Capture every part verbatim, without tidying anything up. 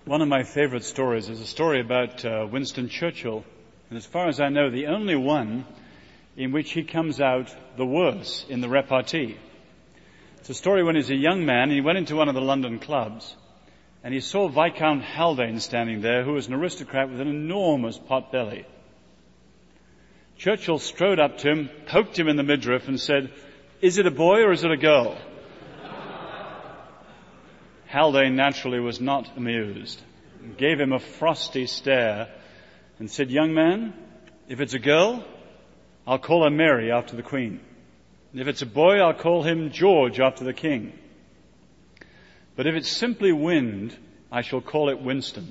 One of my favorite stories is a story about uh, Winston Churchill, and as far as I know, the only one in which he comes out the worse in the repartee. It's a story when he's a young man, and he went into one of the London clubs, and he saw Viscount Haldane standing there, who was an aristocrat with an enormous pot belly. Churchill strode up to him, poked him in the midriff, and said, "Is it a boy or is it a girl?" Haldane naturally was not amused, gave him a frosty stare, and said, "Young man, if it's a girl, I'll call her Mary after the Queen. And if it's a boy, I'll call him George after the King. But if it's simply wind, I shall call it Winston."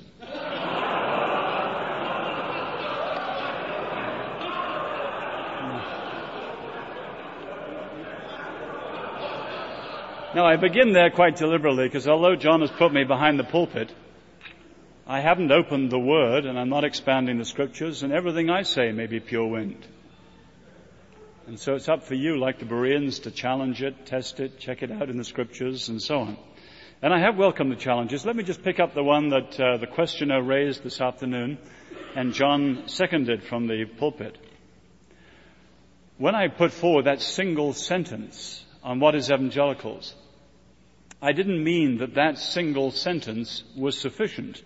Now, I begin there quite deliberately because although John has put me behind the pulpit, I haven't opened the Word and I'm not expounding the Scriptures, and everything I say may be pure wind. And so it's up for you, like the Bereans, to challenge it, test it, check it out in the Scriptures, and so on. And I have welcomed the challenges. Let me just pick up the one that uh, the questioner raised this afternoon, and John seconded from the pulpit. When I put forward that single sentence on what is evangelicals, I didn't mean that that single sentence was sufficient.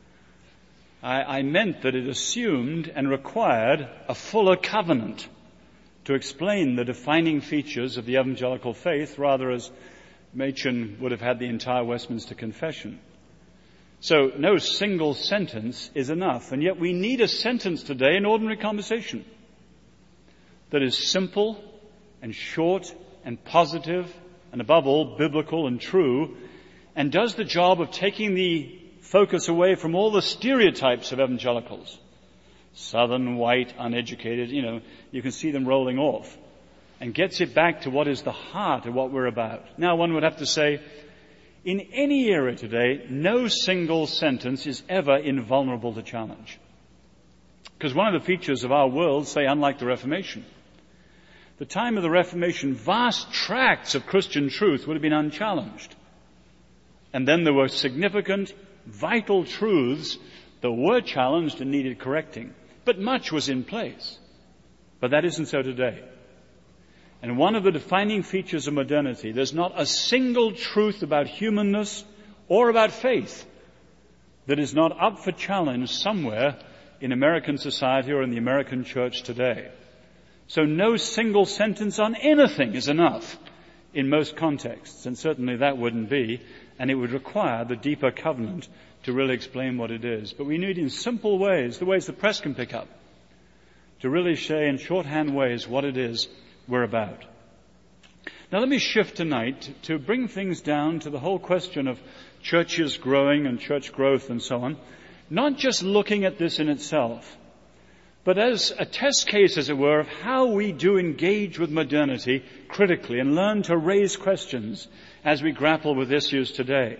I, I meant that it assumed and required a fuller covenant to explain the defining features of the evangelical faith, rather as Machen would have had the entire Westminster Confession. So no single sentence is enough, and yet we need a sentence today in ordinary conversation that is simple and short and positive and above all biblical and true, and does the job of taking the focus away from all the stereotypes of evangelicals. Southern, white, uneducated, you know, you can see them rolling off, and gets it back to what is the heart of what we're about. Now, one would have to say, in any era today, no single sentence is ever invulnerable to challenge. Because one of the features of our world, say unlike the Reformation, the time of the Reformation, vast tracts of Christian truth would have been unchallenged. And then there were significant, vital truths that were challenged and needed correcting. But much was in place. But that isn't so today. And one of the defining features of modernity, there's not a single truth about humanness or about faith that is not up for challenge somewhere in American society or in the American church today. So no single sentence on anything is enough in most contexts, and certainly that wouldn't be, and it would require the deeper covenant to really explain what it is. But we need in simple ways, the ways the press can pick up, to really say in shorthand ways what it is we're about. Now let me shift tonight to bring things down to the whole question of churches growing and church growth and so on, not just looking at this in itself, but as a test case, as it were, of how we do engage with modernity critically and learn to raise questions as we grapple with issues today.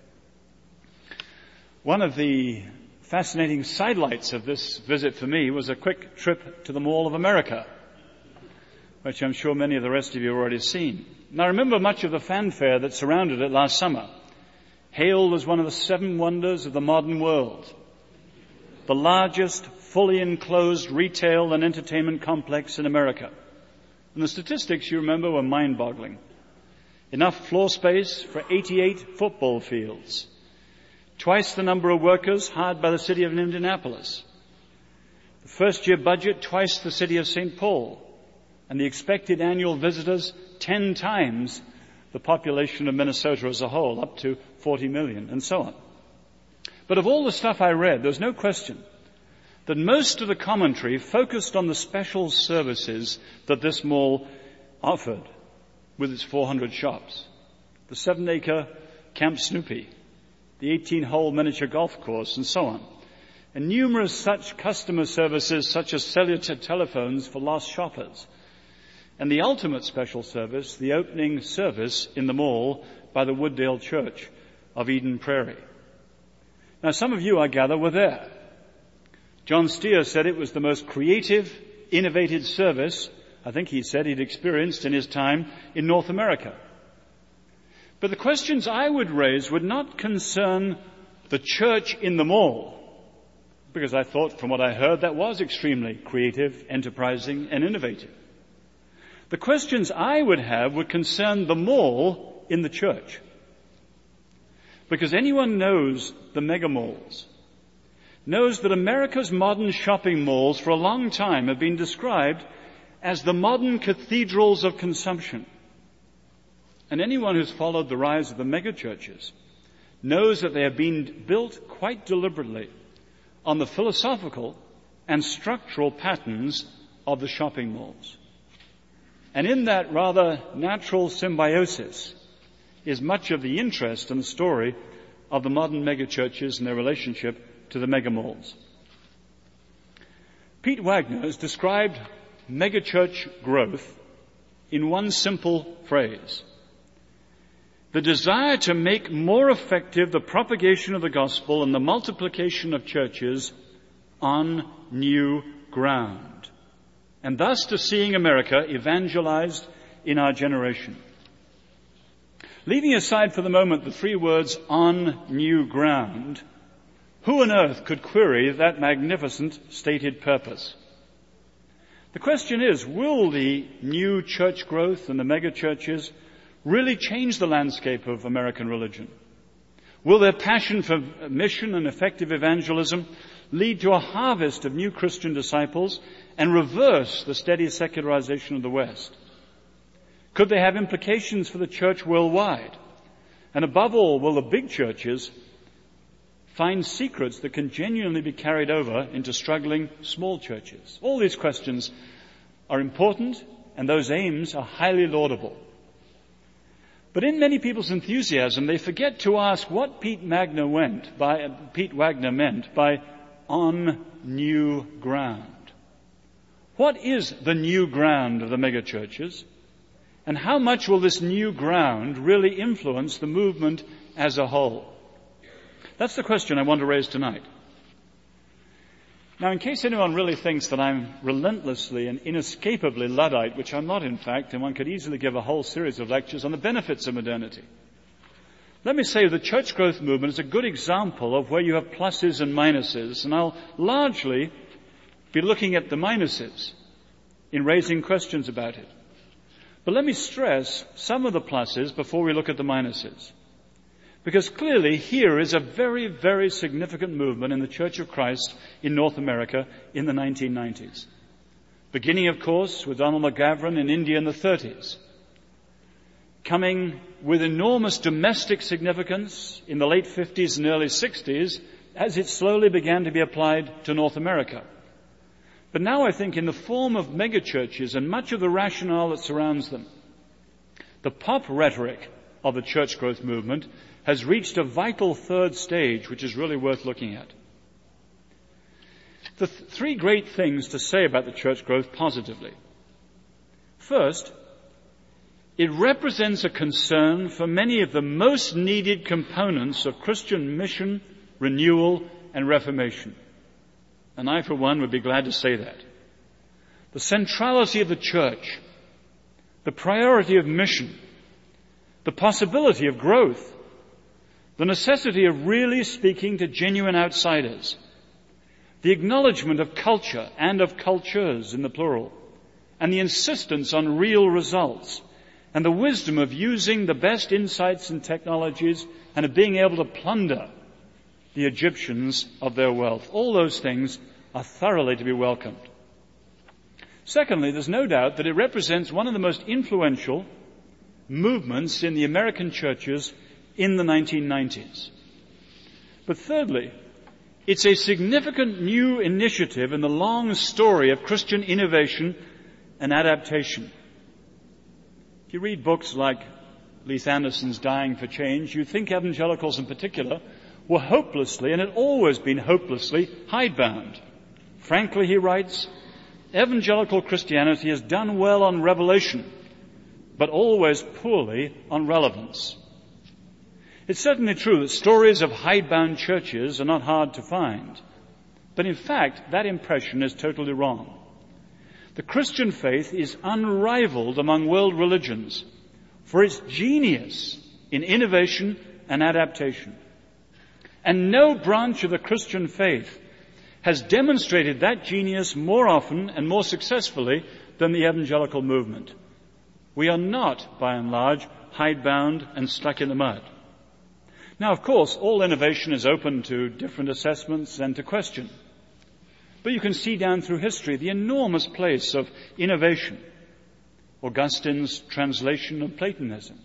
One of the fascinating sidelights of this visit for me was a quick trip to the Mall of America, which I'm sure many of the rest of you have already seen. And I remember much of the fanfare that surrounded it last summer, hailed as one of the seven wonders of the modern world, the largest fully enclosed retail and entertainment complex in America. And the statistics, you remember, were mind-boggling. Enough floor space for eighty-eight football fields. Twice the number of workers hired by the city of Indianapolis. The first-year budget, twice the city of Saint Paul. And the expected annual visitors, ten times the population of Minnesota as a whole, up to forty million, and so on. But of all the stuff I read, there's no question that most of the commentary focused on the special services that this mall offered with its four hundred shops. The seven-acre Camp Snoopy, the eighteen-hole miniature golf course, and so on. And numerous such customer services such as cellular telephones for lost shoppers. And the ultimate special service, the opening service in the mall by the Wooddale Church of Eden Prairie. Now, some of you, I gather, were there. John Steer said it was the most creative, innovative service, I think he said, he'd experienced in his time in North America. But the questions I would raise would not concern the church in the mall, because I thought from what I heard that was extremely creative, enterprising, and innovative. The questions I would have would concern the mall in the church. Because anyone knows the mega malls, knows that America's modern shopping malls for a long time have been described as the modern cathedrals of consumption. And anyone who's followed the rise of the mega churches knows that they have been built quite deliberately on the philosophical and structural patterns of the shopping malls. And in that rather natural symbiosis is much of the interest and the story of the modern megachurches and their relationship to the mega malls. Pete Wagner has described megachurch growth in one simple phrase: the desire to make more effective the propagation of the gospel and the multiplication of churches on new ground, and thus to seeing America evangelized in our generation. Leaving aside for the moment the three words "on new ground," who on earth could query that magnificent stated purpose? The question is, will the new church growth and the mega churches really change the landscape of American religion? Will their passion for mission and effective evangelism lead to a harvest of new Christian disciples and reverse the steady secularization of the West? Could they have implications for the church worldwide? And above all, will the big churches find secrets that can genuinely be carried over into struggling small churches? All these questions are important, and those aims are highly laudable. But in many people's enthusiasm, they forget to ask what Pete Wagner went by, Pete Wagner meant by on new ground. What is the new ground of the megachurches? And how much will this new ground really influence the movement as a whole? That's the question I want to raise tonight. Now, in case anyone really thinks that I'm relentlessly and inescapably Luddite, which I'm not in fact, and one could easily give a whole series of lectures on the benefits of modernity, let me say the church growth movement is a good example of where you have pluses and minuses, and I'll largely be looking at the minuses in raising questions about it. But let me stress some of the pluses before we look at the minuses. Because clearly here is a very, very significant movement in the Church of Christ in North America in the nineteen nineties. Beginning, of course, with Donald McGavran in India in the thirties. Coming with enormous domestic significance in the late fifties and early sixties as it slowly began to be applied to North America. But now I think in the form of megachurches and much of the rationale that surrounds them, the pop rhetoric of the church growth movement has reached a vital third stage which is really worth looking at. The th- three great things to say about the church growth positively. First, it represents a concern for many of the most needed components of Christian mission, renewal, and reformation. And I, for one, would be glad to say that. The centrality of the church, the priority of mission, the possibility of growth, the necessity of really speaking to genuine outsiders, the acknowledgement of culture and of cultures in the plural, and the insistence on real results, and the wisdom of using the best insights and technologies and of being able to plunder the Egyptians of their wealth. All those things are thoroughly to be welcomed. Secondly, there's no doubt that it represents one of the most influential movements in the American churches in the nineteen nineties. But thirdly, it's a significant new initiative in the long story of Christian innovation and adaptation. If you read books like Leith Anderson's Dying for Change, you think evangelicals in particular were hopelessly, and had always been hopelessly, hidebound. Frankly, he writes, evangelical Christianity has done well on revelation, but always poorly on relevance. It's certainly true that stories of hidebound churches are not hard to find. But in fact, that impression is totally wrong. The Christian faith is unrivaled among world religions for its genius in innovation and adaptation. And no branch of the Christian faith has demonstrated that genius more often and more successfully than the evangelical movement. We are not, by and large, hidebound and stuck in the mud. Now, of course, all innovation is open to different assessments and to question. But you can see down through history the enormous place of innovation. Augustine's translation of Platonism.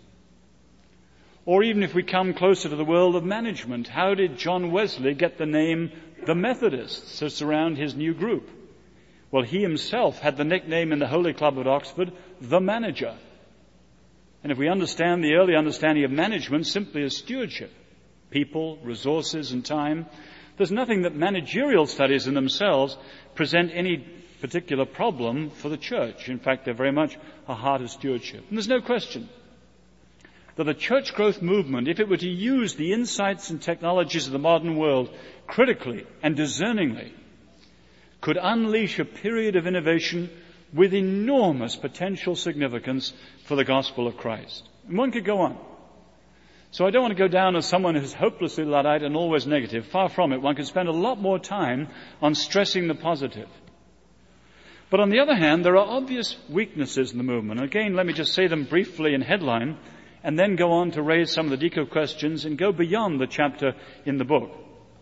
Or even if we come closer to the world of management, how did John Wesley get the name the Methodists to surround his new group? Well, he himself had the nickname in the Holy Club at Oxford, the Manager. And if we understand the early understanding of management simply as stewardship, people, resources, and time, there's nothing that managerial studies in themselves present any particular problem for the church. In fact, they're very much a heart of stewardship. And there's no question that the church growth movement, if it were to use the insights and technologies of the modern world critically and discerningly, could unleash a period of innovation with enormous potential significance for the gospel of Christ. And one could go on. So I don't want to go down as someone who's hopelessly Luddite and always negative. Far from it. One could spend a lot more time on stressing the positive. But on the other hand, there are obvious weaknesses in the movement. Again, let me just say them briefly in headline, and then go on to raise some of the deco questions and go beyond the chapter in the book.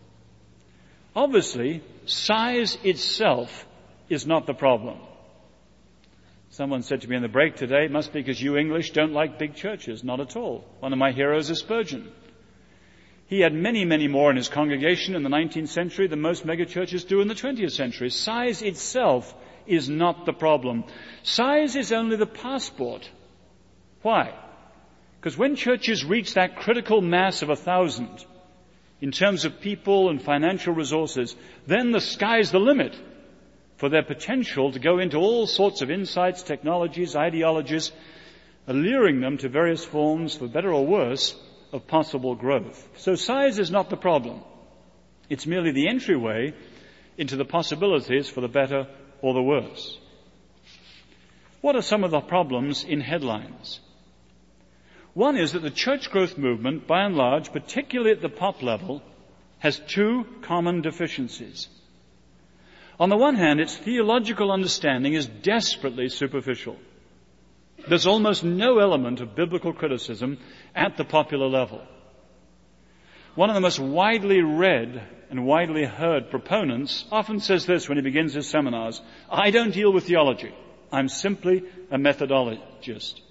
Obviously, size itself is not the problem. Someone said to me in the break today, it must be because you English don't like big churches. Not at all. One of my heroes is Spurgeon. He had many, many more in his congregation in the nineteenth century than most megachurches do in the twentieth century. Size itself is not the problem. Size is only the passport. Why? Because when churches reach that critical mass of a thousand, in terms of people and financial resources, then the sky's the limit for their potential to go into all sorts of insights, technologies, ideologies, alluring them to various forms, for better or worse, of possible growth. So size is not the problem. It's merely the entryway into the possibilities for the better or the worse. What are some of the problems in headlines? One is that the church growth movement, by and large, particularly at the pop level, has two common deficiencies. On the one hand, its theological understanding is desperately superficial. There's almost no element of biblical criticism at the popular level. One of the most widely read and widely heard proponents often says this when he begins his seminars: I don't deal with theology. I'm simply a methodologist.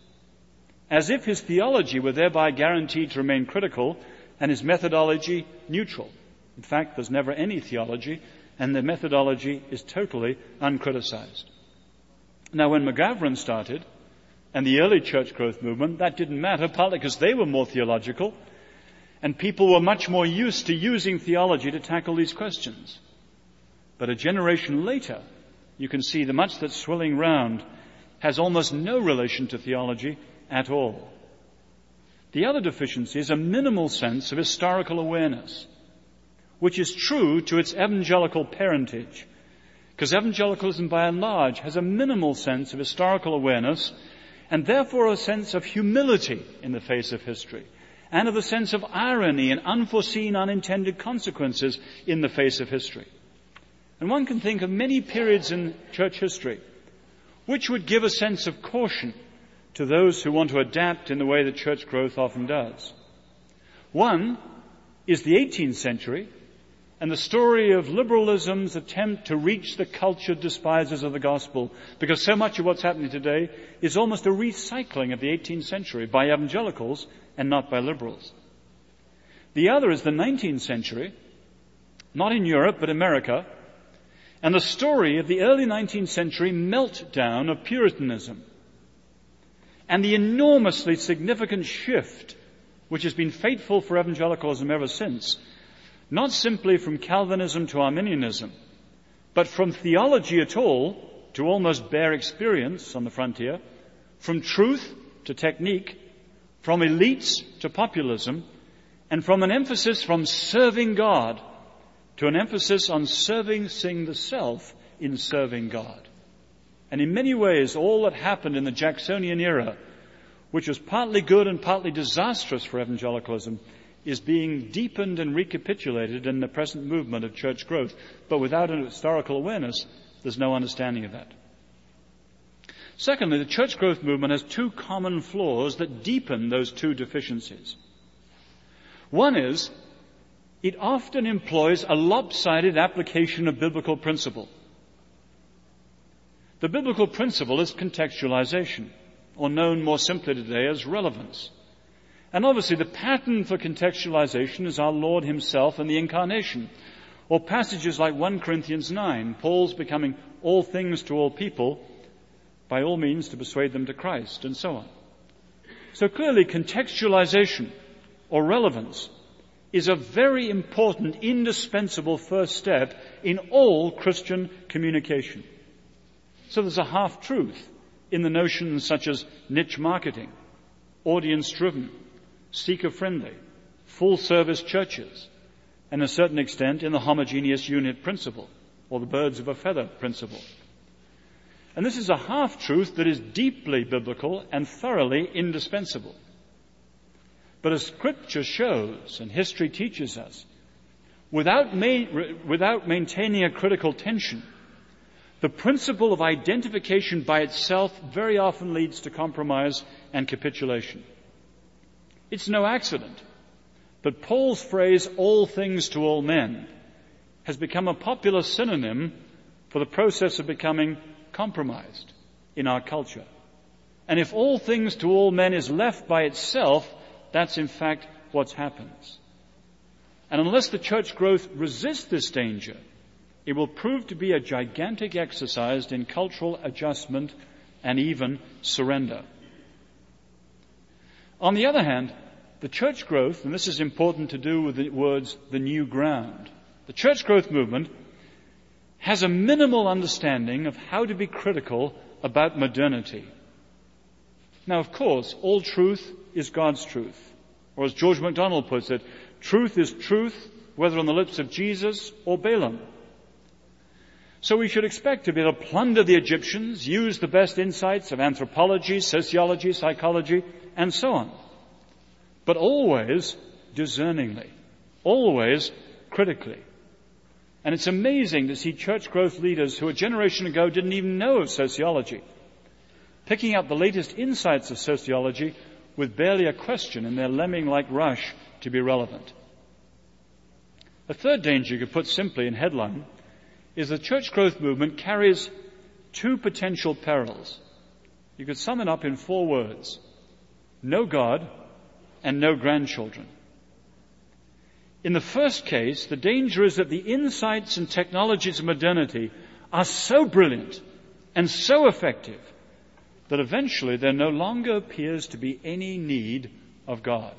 As if his theology were thereby guaranteed to remain critical and his methodology neutral. In fact, there's never any theology, and the methodology is totally uncriticized. Now, when McGavran started, and the early church growth movement, that didn't matter, partly because they were more theological, and people were much more used to using theology to tackle these questions. But a generation later, you can see the much that's swirling round has almost no relation to theology at all. The other deficiency is a minimal sense of historical awareness, which is true to its evangelical parentage, because evangelicalism by and large has a minimal sense of historical awareness and therefore a sense of humility in the face of history and of a sense of irony and unforeseen, unintended consequences in the face of history. And one can think of many periods in church history which would give a sense of caution to those who want to adapt in the way that church growth often does. One is the eighteenth century and the story of liberalism's attempt to reach the cultured despisers of the gospel, because so much of what's happening today is almost a recycling of the eighteenth century by evangelicals and not by liberals. The other is the nineteenth century, not in Europe but America, and the story of the early nineteenth century meltdown of Puritanism and the enormously significant shift which has been fateful for evangelicalism ever since, not simply from Calvinism to Arminianism, but from theology at all to almost bare experience on the frontier, from truth to technique, from elites to populism, and from an emphasis from serving God to an emphasis on serving, seeing the self in serving God. And in many ways, all that happened in the Jacksonian era, which was partly good and partly disastrous for evangelicalism, is being deepened and recapitulated in the present movement of church growth. But without a historical awareness, there's no understanding of that. Secondly, the church growth movement has two common flaws that deepen those two deficiencies. One is, it often employs a lopsided application of biblical principle. The biblical principle is contextualization, or known more simply today as relevance. And obviously the pattern for contextualization is our Lord himself and the incarnation. Or passages like First Corinthians nine, Paul's becoming all things to all people, by all means to persuade them to Christ, and so on. So clearly contextualization, or relevance, is a very important, indispensable first step in all Christian communication. So there's a half-truth in the notions such as niche marketing, audience-driven, seeker-friendly, full-service churches, and to a certain extent in the homogeneous unit principle, or the birds of a feather principle. And this is a half-truth that is deeply biblical and thoroughly indispensable. But as Scripture shows and history teaches us, without, ma- without maintaining a critical tension, the principle of identification by itself very often leads to compromise and capitulation. It's no accident, but Paul's phrase, all things to all men, has become a popular synonym for the process of becoming compromised in our culture. And if all things to all men is left by itself, that's in fact what happens. And unless the church growth resists this danger, it will prove to be a gigantic exercise in cultural adjustment and even surrender. On the other hand, the church growth, and this is important to do with the words, the new ground, the church growth movement has a minimal understanding of how to be critical about modernity. Now, of course, all truth is God's truth. Or as George MacDonald puts it, truth is truth, whether on the lips of Jesus or Balaam. So we should expect to be able to plunder the Egyptians, use the best insights of anthropology, sociology, psychology, and so on. But always discerningly, always critically. And it's amazing to see church growth leaders who a generation ago didn't even know of sociology, picking up the latest insights of sociology with barely a question in their lemming-like rush to be relevant. A third danger you could put simply in headline is the church growth movement carries two potential perils. You could sum it up in four words: no God and no grandchildren. In the first case, the danger is that the insights and technologies of modernity are so brilliant and so effective that eventually there no longer appears to be any need of God.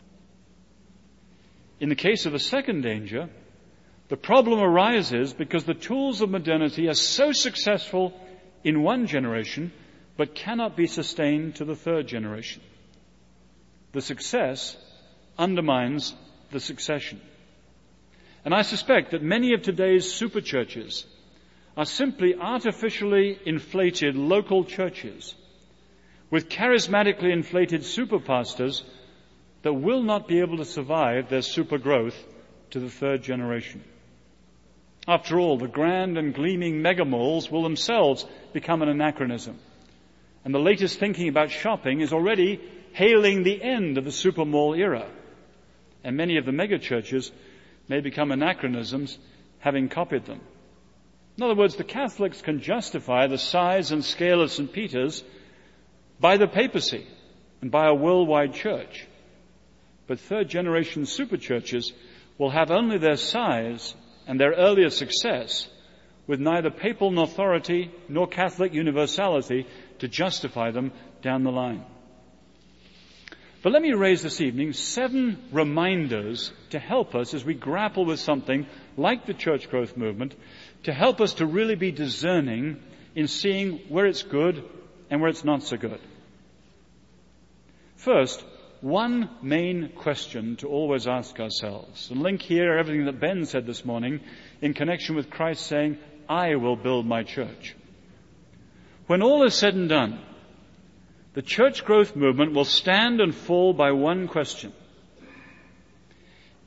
In the case of the second danger, the problem arises because the tools of modernity are so successful in one generation but cannot be sustained to the third generation. The success undermines the succession. And I suspect that many of today's super churches are simply artificially inflated local churches with charismatically inflated super pastors that will not be able to survive their super growth to the third generation. After all, the grand and gleaming mega malls will themselves become an anachronism. And the latest thinking about shopping is already hailing the end of the super mall era. And many of the mega churches may become anachronisms, having copied them. In other words, the Catholics can justify the size and scale of Saint Peter's by the papacy and by a worldwide church. But third-generation super churches will have only their size and their earlier success with neither papal authority nor Catholic universality to justify them down the line. But let me raise this evening seven reminders to help us as we grapple with something like the church growth movement, to help us to really be discerning in seeing where it's good and where it's not so good. First, one main question to always ask ourselves, and link here everything that Ben said this morning in connection with Christ saying, I will build my church. When all is said and done, the church growth movement will stand and fall by one question.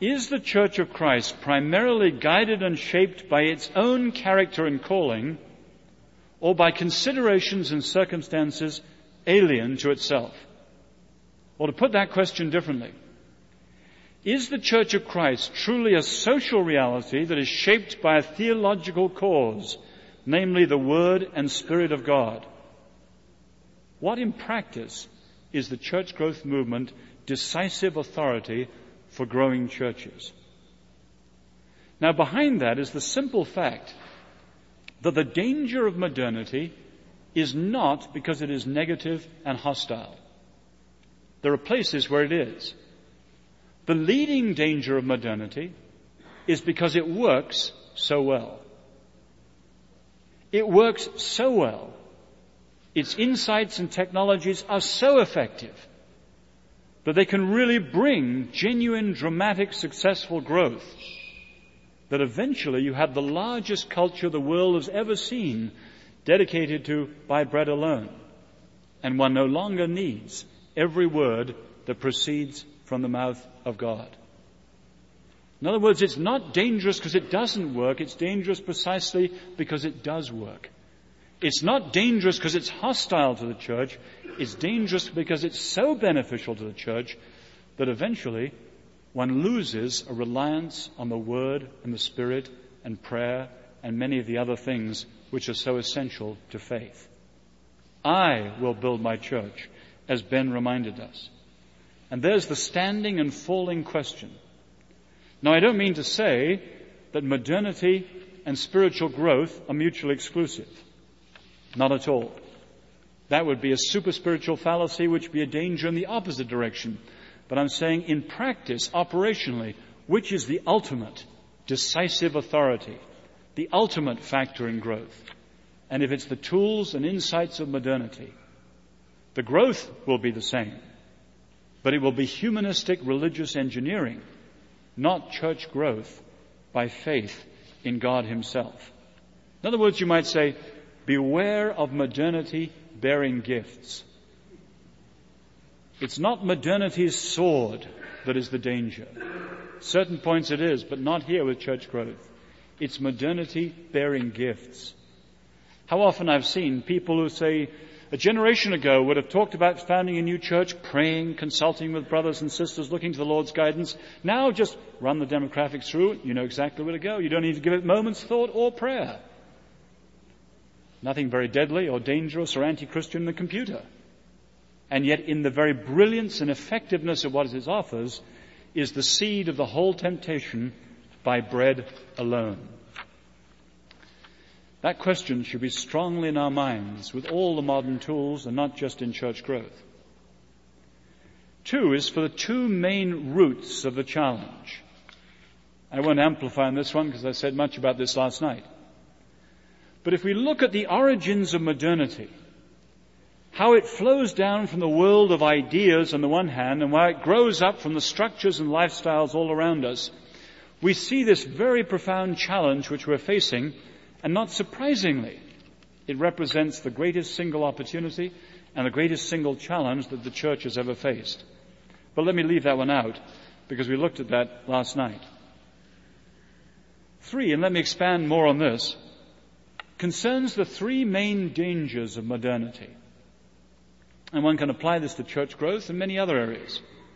Is the Church of Christ primarily guided and shaped by its own character and calling, or by considerations and circumstances alien to itself? Or to put that question differently, is the Church of Christ truly a social reality that is shaped by a theological cause, namely the Word and Spirit of God? What in practice is the church growth movement decisive authority for growing churches? Now, behind that is the simple fact that the danger of modernity is not because it is negative and hostile. There are places where it is. The leading danger of modernity is because it works so well. It works so well. Its insights and technologies are so effective that they can really bring genuine, dramatic, successful growth, that eventually you have the largest culture the world has ever seen dedicated to by bread alone, and one no longer needs every word that proceeds from the mouth of God. In other words, it's not dangerous because it doesn't work, it's dangerous precisely because it does work. It's not dangerous because it's hostile to the church. It's dangerous because it's so beneficial to the church that eventually one loses a reliance on the Word and the Spirit and prayer and many of the other things which are so essential to faith. I will build my church, as Ben reminded us. And there's the standing and falling question. Now, I don't mean to say that modernity and spiritual growth are mutually exclusive. Not at all. That would be a super spiritual fallacy, which would be a danger in the opposite direction. But I'm saying in practice, operationally, which is the ultimate decisive authority, the ultimate factor in growth? And if it's the tools and insights of modernity, the growth will be the same, but it will be humanistic religious engineering, not church growth by faith in God Himself. In other words, you might say, beware of modernity bearing gifts. It's not modernity's sword that is the danger. Certain points it is, but not here with church growth. It's modernity bearing gifts. How often I've seen people who say, a generation ago would have talked about founding a new church, praying, consulting with brothers and sisters, looking to the Lord's guidance. Now just run the demographics through it. You know exactly where to go. You don't need to give it moments thought or prayer. Nothing very deadly or dangerous or anti-Christian in the computer. And yet in the very brilliance and effectiveness of what it offers is the seed of the whole temptation by bread alone. That question should be strongly in our minds with all the modern tools and not just in church growth. Two is for the two main roots of the challenge. I won't amplify on this one because I said much about this last night. But if we look at the origins of modernity, how it flows down from the world of ideas on the one hand and how it grows up from the structures and lifestyles all around us, we see this very profound challenge which we're facing, and not surprisingly, it represents the greatest single opportunity and the greatest single challenge that the church has ever faced. But let me leave that one out because we looked at that last night. Three, and let me expand more on this, concerns the three main dangers of modernity. And one can apply this to church growth and many other areas.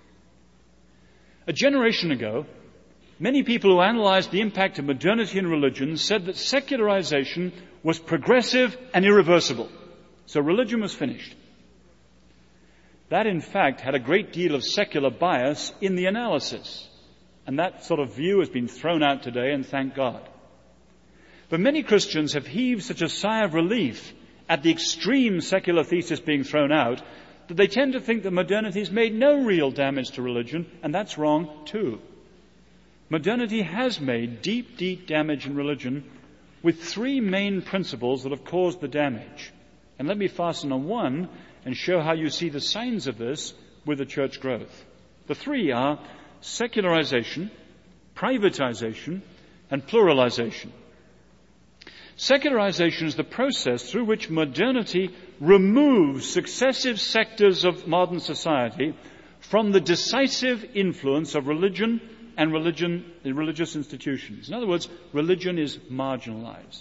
A generation ago, many people who analyzed the impact of modernity in religion said that secularization was progressive and irreversible. So religion was finished. That, in fact, had a great deal of secular bias in the analysis. And that sort of view has been thrown out today, and thank God. But many Christians have heaved such a sigh of relief at the extreme secular thesis being thrown out that they tend to think that modernity has made no real damage to religion, and that's wrong too. Modernity has made deep, deep damage in religion with three main principles that have caused the damage. And let me fasten on one and show how you see the signs of this with the church growth. The three are secularization, privatization, and pluralization. Secularization is the process through which modernity removes successive sectors of modern society from the decisive influence of religion, and religion, religious institutions. In other words, religion is marginalized.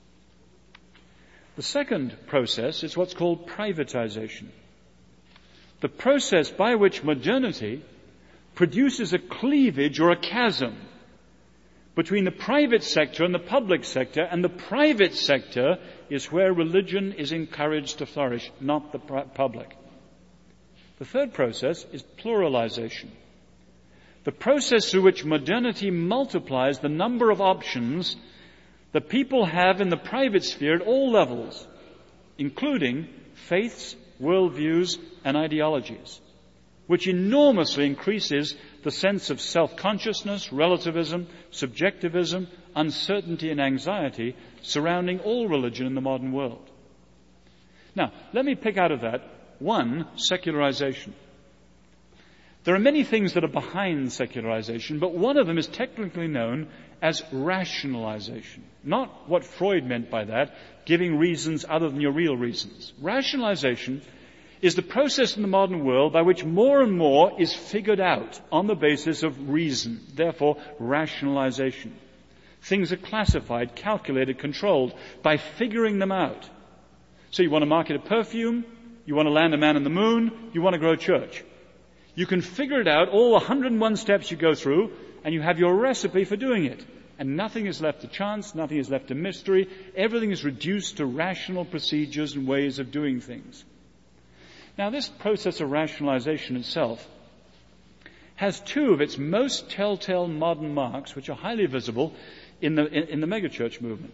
The second process is what's called privatization. The process by which modernity produces a cleavage or a chasm between the private sector and the public sector, and the private sector is where religion is encouraged to flourish, not the public. The third process is pluralization. The process through which modernity multiplies the number of options that people have in the private sphere at all levels, including faiths, worldviews, and ideologies, which enormously increases the sense of self-consciousness, relativism, subjectivism, uncertainty, and anxiety surrounding all religion in the modern world. Now, let me pick out of that one, secularization. There are many things that are behind secularization, but one of them is technically known as rationalization. Not what Freud meant by that, giving reasons other than your real reasons. Rationalization is the process in the modern world by which more and more is figured out on the basis of reason, therefore rationalization. Things are classified, calculated, controlled by figuring them out. So you want to market a perfume, you want to land a man on the moon, you want to grow a church. You can figure it out, all one hundred and one steps you go through, and you have your recipe for doing it. And nothing is left to chance, nothing is left to mystery. Everything is reduced to rational procedures and ways of doing things. Now, this process of rationalization itself has two of its most telltale modern marks, which are highly visible in the, in, in the megachurch movement.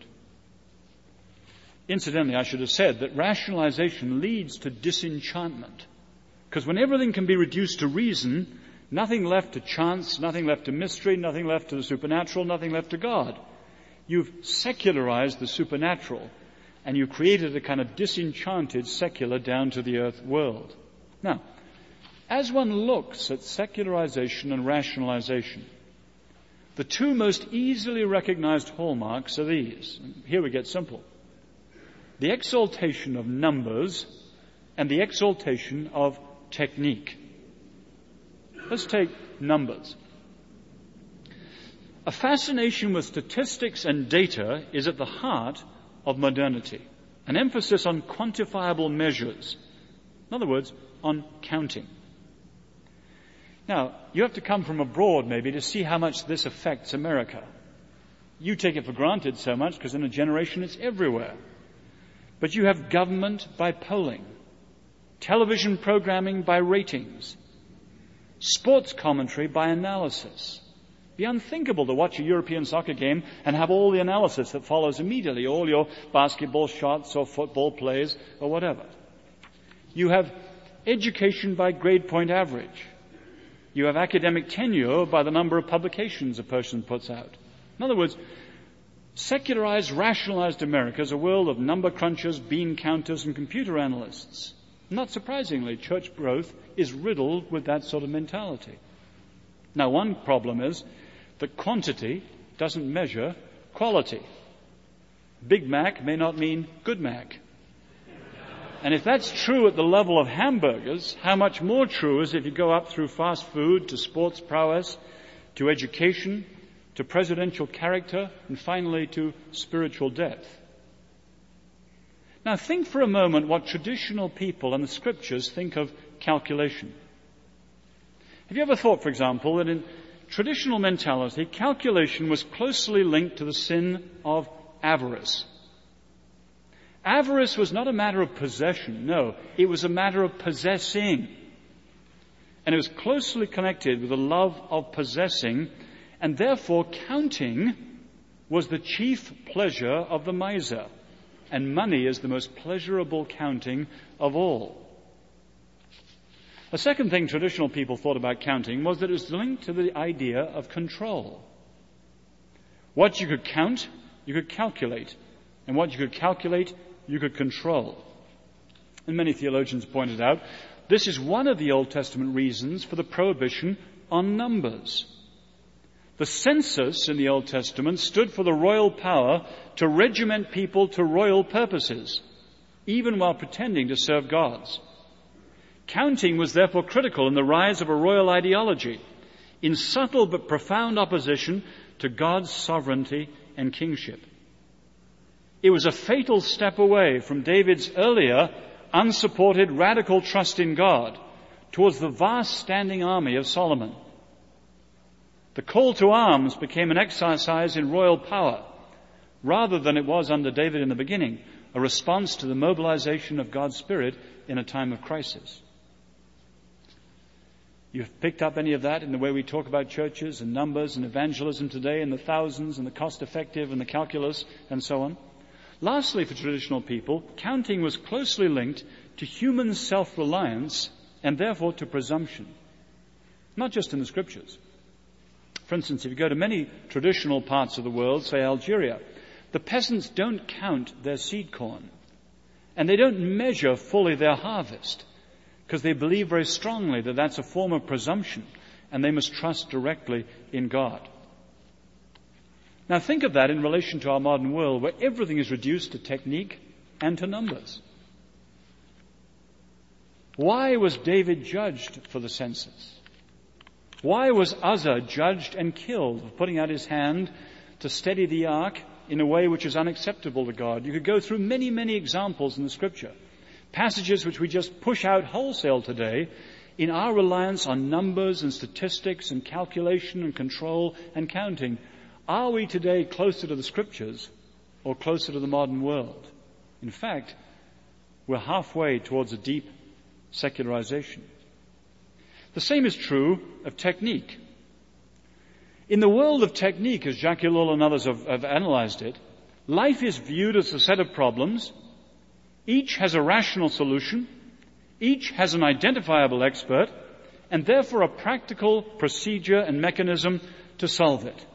Incidentally, I should have said that rationalization leads to disenchantment. Because when everything can be reduced to reason, nothing left to chance, nothing left to mystery, nothing left to the supernatural, nothing left to God. You've secularized the supernatural, and you created a kind of disenchanted, secular, down-to-the-earth world. Now, as one looks at secularization and rationalization, the two most easily recognized hallmarks are these. Here we get simple. The exaltation of numbers and the exaltation of technique. Let's take numbers. A fascination with statistics and data is at the heart of modernity. An emphasis on quantifiable measures. In other words, on counting. Now, you have to come from abroad maybe to see how much this affects America. You take it for granted so much because in a generation it's everywhere. But you have government by polling, television programming by ratings, sports commentary by analysis. It'd be unthinkable to watch a European soccer game and have all the analysis that follows immediately, all your basketball shots or football plays or whatever. You have education by grade point average. You have academic tenure by the number of publications a person puts out. In other words, secularized, rationalized America is a world of number crunchers, bean counters, and computer analysts. Not surprisingly, church growth is riddled with that sort of mentality. Now, one problem is that quantity doesn't measure quality. Big Mac may not mean good Mac. And if that's true at the level of hamburgers, how much more true is if you go up through fast food to sports prowess, to education, to presidential character, and finally to spiritual depth. Now think for a moment what traditional people and the scriptures think of calculation. Have you ever thought, for example, that in traditional mentality, calculation was closely linked to the sin of avarice? Avarice was not a matter of possession, no, it was a matter of possessing. And it was closely connected with the love of possessing, and therefore counting was the chief pleasure of the miser. And money is the most pleasurable counting of all. A second thing traditional people thought about counting was that it was linked to the idea of control. What you could count, you could calculate. And what you could calculate, you could control. And many theologians pointed out, this is one of the Old Testament reasons for the prohibition on numbers. The census in the Old Testament stood for the royal power to regiment people to royal purposes, even while pretending to serve gods. Counting was therefore critical in the rise of a royal ideology, in subtle but profound opposition to God's sovereignty and kingship. It was a fatal step away from David's earlier, unsupported, radical trust in God towards the vast standing army of Solomon. The call to arms became an exercise in royal power, rather than it was under David in the beginning, a response to the mobilization of God's Spirit in a time of crisis. You've picked up any of that in the way we talk about churches and numbers and evangelism today and the thousands and the cost-effective and the calculus and so on. Lastly, for traditional people, counting was closely linked to human self-reliance and therefore to presumption, not just in the Scriptures. For instance, if you go to many traditional parts of the world, say Algeria, the peasants don't count their seed corn, and they don't measure fully their harvest, because they believe very strongly that that's a form of presumption, and they must trust directly in God. Now think of that in relation to our modern world, where everything is reduced to technique and to numbers. Why was David judged for the census? Why was Uzzah judged and killed for putting out his hand to steady the ark in a way which is unacceptable to God? You could go through many, many examples in the Scripture, passages which we just push out wholesale today in our reliance on numbers and statistics and calculation and control and counting. Are we today closer to the Scriptures or closer to the modern world? In fact, we're halfway towards a deep secularization. The same is true of technique. In the world of technique, as Jacques Ellul and others have, have analyzed it, life is viewed as a set of problems. Each has a rational solution. Each has an identifiable expert, and therefore a practical procedure and mechanism to solve it.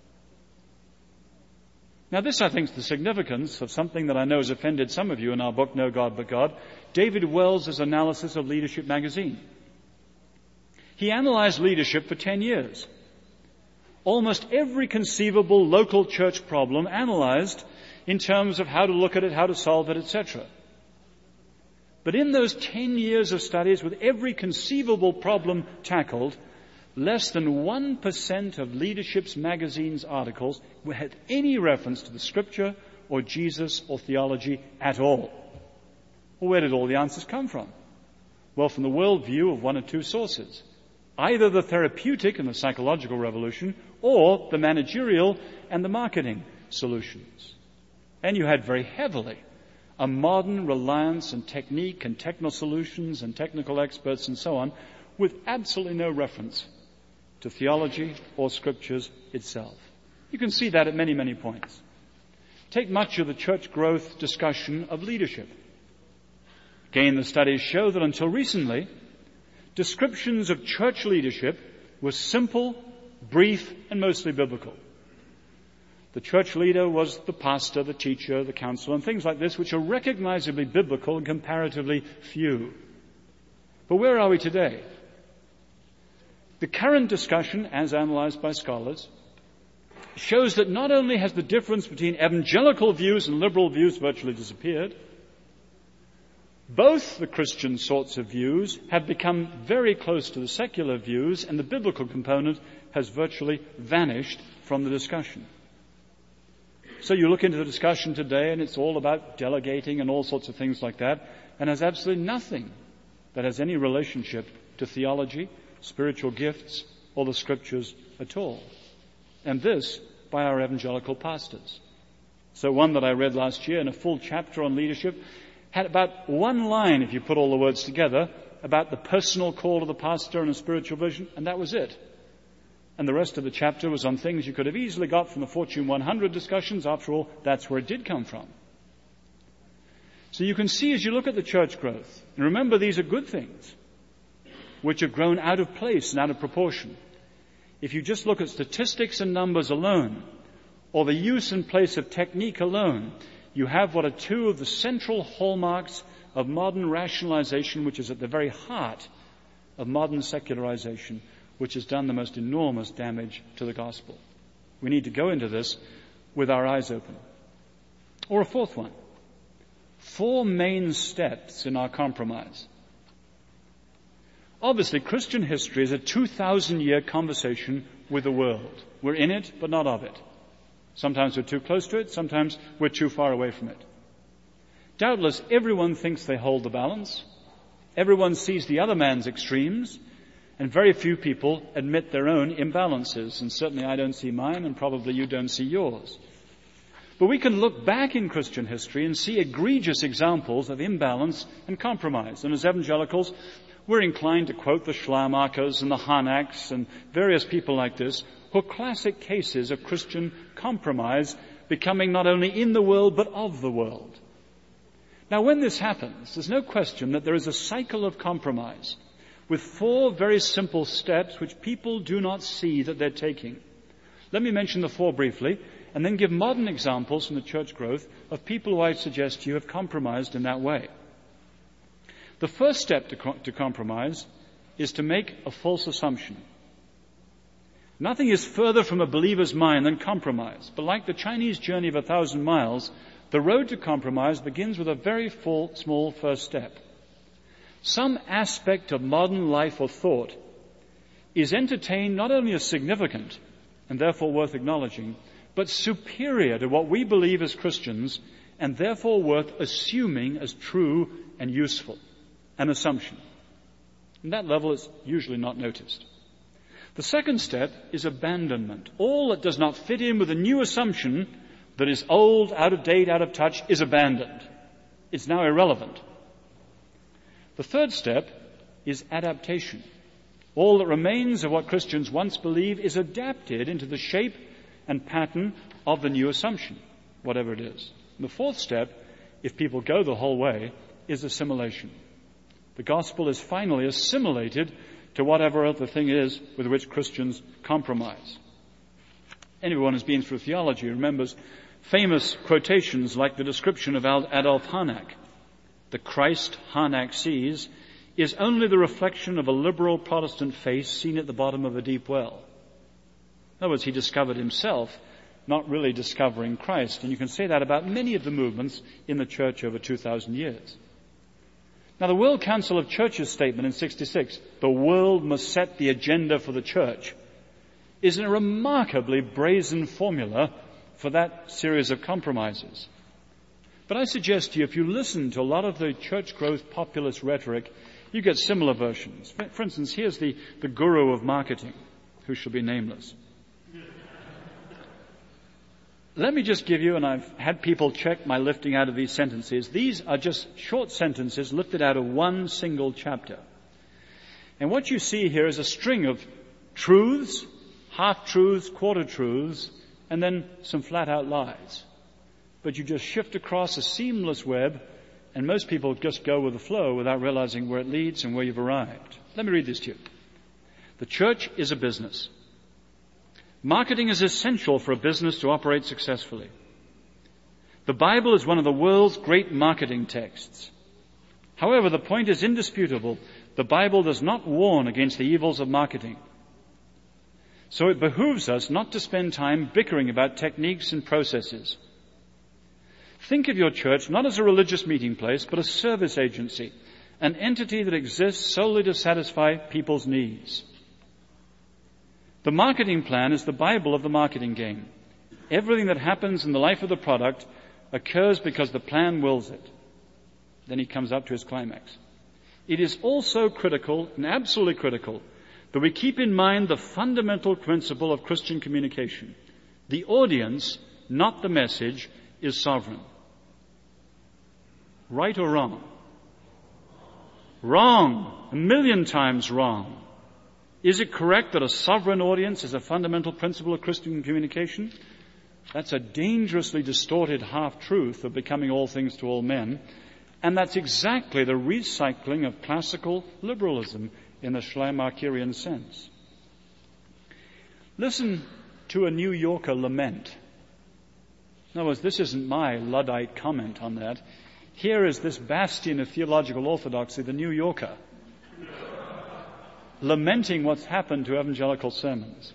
Now this, I think, is the significance of something that I know has offended some of you in our book, No God But God, David Wells' analysis of Leadership magazine. He analyzed leadership for ten years. Almost every conceivable local church problem analyzed in terms of how to look at it, how to solve it, et cetera. But in those ten years of studies, with every conceivable problem tackled, less than one percent of Leadership's magazine's articles had any reference to the Scripture or Jesus or theology at all. Well, where did all the answers come from? Well, from the worldview of one or two sources. Either the therapeutic and the psychological revolution, or the managerial and the marketing solutions. And you had very heavily a modern reliance on technique and techno solutions and technical experts and so on, with absolutely no reference to theology or Scriptures itself. You can see that at many, many points. Take much of the church growth discussion of leadership. Again, the studies show that until recently, descriptions of church leadership were simple, brief, and mostly biblical. The church leader was the pastor, the teacher, the counselor, and things like this, which are recognizably biblical and comparatively few. But where are we today? The current discussion, as analyzed by scholars, shows that not only has the difference between evangelical views and liberal views virtually disappeared, both the Christian sorts of views have become very close to the secular views, and the biblical component has virtually vanished from the discussion. So you look into the discussion today and it's all about delegating and all sorts of things like that, and has absolutely nothing that has any relationship to theology, spiritual gifts, or the Scriptures at all. And this by our evangelical pastors. So one that I read last year in a full chapter on leadership had about one line, if you put all the words together, about the personal call of the pastor and a spiritual vision, and that was it. And the rest of the chapter was on things you could have easily got from the Fortune one hundred discussions. After all, that's where it did come from. So you can see as you look at the church growth, and remember these are good things, which have grown out of place and out of proportion. If you just look at statistics and numbers alone, or the use and place of technique alone, you have what are two of the central hallmarks of modern rationalization, which is at the very heart of modern secularization, which has done the most enormous damage to the gospel. We need to go into this with our eyes open. Or a fourth one. Four main steps in our compromise. Obviously, Christian history is a two thousand year conversation with the world. We're in it, but not of it. Sometimes we're too close to it, sometimes we're too far away from it. Doubtless, everyone thinks they hold the balance. Everyone sees the other man's extremes, and very few people admit their own imbalances. And certainly I don't see mine, and probably you don't see yours. But we can look back in Christian history and see egregious examples of imbalance and compromise. And as evangelicals, we're inclined to quote the Schleiermachers and the Harnacks and various people like this, who are classic cases of Christian compromise becoming not only in the world but of the world. Now, when this happens, there's no question that there is a cycle of compromise with four very simple steps which people do not see that they're taking. Let me mention the four briefly, and then give modern examples from the church growth of people who I suggest you have compromised in that way. The first step to, co- to compromise is to make a false assumption. Nothing is further from a believer's mind than compromise. But like the Chinese journey of a thousand miles, the road to compromise begins with a very full, small first step. Some aspect of modern life or thought is entertained not only as significant and therefore worth acknowledging, but superior to what we believe as Christians and therefore worth assuming as true and useful. An assumption. And that level is usually not noticed. The second step is abandonment. All that does not fit in with a new assumption that is old, out of date, out of touch, is abandoned. It's now irrelevant. The third step is adaptation. All that remains of what Christians once believed is adapted into the shape and pattern of the new assumption, whatever it is. And the fourth step, if people go the whole way, is assimilation. The gospel is finally assimilated to whatever the thing is with which Christians compromise. Anyone who's been through theology remembers famous quotations like the description of Adolf Harnack. The Christ Harnack sees is only the reflection of a liberal Protestant face seen at the bottom of a deep well. In other words, he discovered himself, not really discovering Christ. And you can say that about many of the movements in the church over two thousand years. Now, the World Council of Churches statement in sixty-six, the world must set the agenda for the church, is a remarkably brazen formula for that series of compromises. But I suggest to you, if you listen to a lot of the church growth populist rhetoric, you get similar versions. For instance, here's the, the guru of marketing, who shall be nameless. Let me just give you, and I've had people check my lifting out of these sentences. These are just short sentences lifted out of one single chapter. And what you see here is a string of truths, half-truths, quarter-truths, and then some flat-out lies. But you just shift across a seamless web, and most people just go with the flow without realizing where it leads and where you've arrived. Let me read this to you. The church is a business. Marketing is essential for a business to operate successfully. The Bible is one of the world's great marketing texts. However, the point is indisputable. The Bible does not warn against the evils of marketing. So it behooves us not to spend time bickering about techniques and processes. Think of your church not as a religious meeting place, but a service agency, an entity that exists solely to satisfy people's needs. The marketing plan is the Bible of the marketing game. Everything that happens in the life of the product occurs because the plan wills it. Then he comes up to his climax. It is also critical, and absolutely critical, that we keep in mind the fundamental principle of Christian communication. The audience, not the message, is sovereign. Right or wrong? Wrong. A million times wrong. Is it correct that a sovereign audience is a fundamental principle of Christian communication? That's a dangerously distorted half-truth of becoming all things to all men. And that's exactly the recycling of classical liberalism in the Schleiermacherian sense. Listen to a New Yorker lament. In other words, this isn't my Luddite comment on that. Here is this bastion of theological orthodoxy, the New Yorker, lamenting what's happened to evangelical sermons.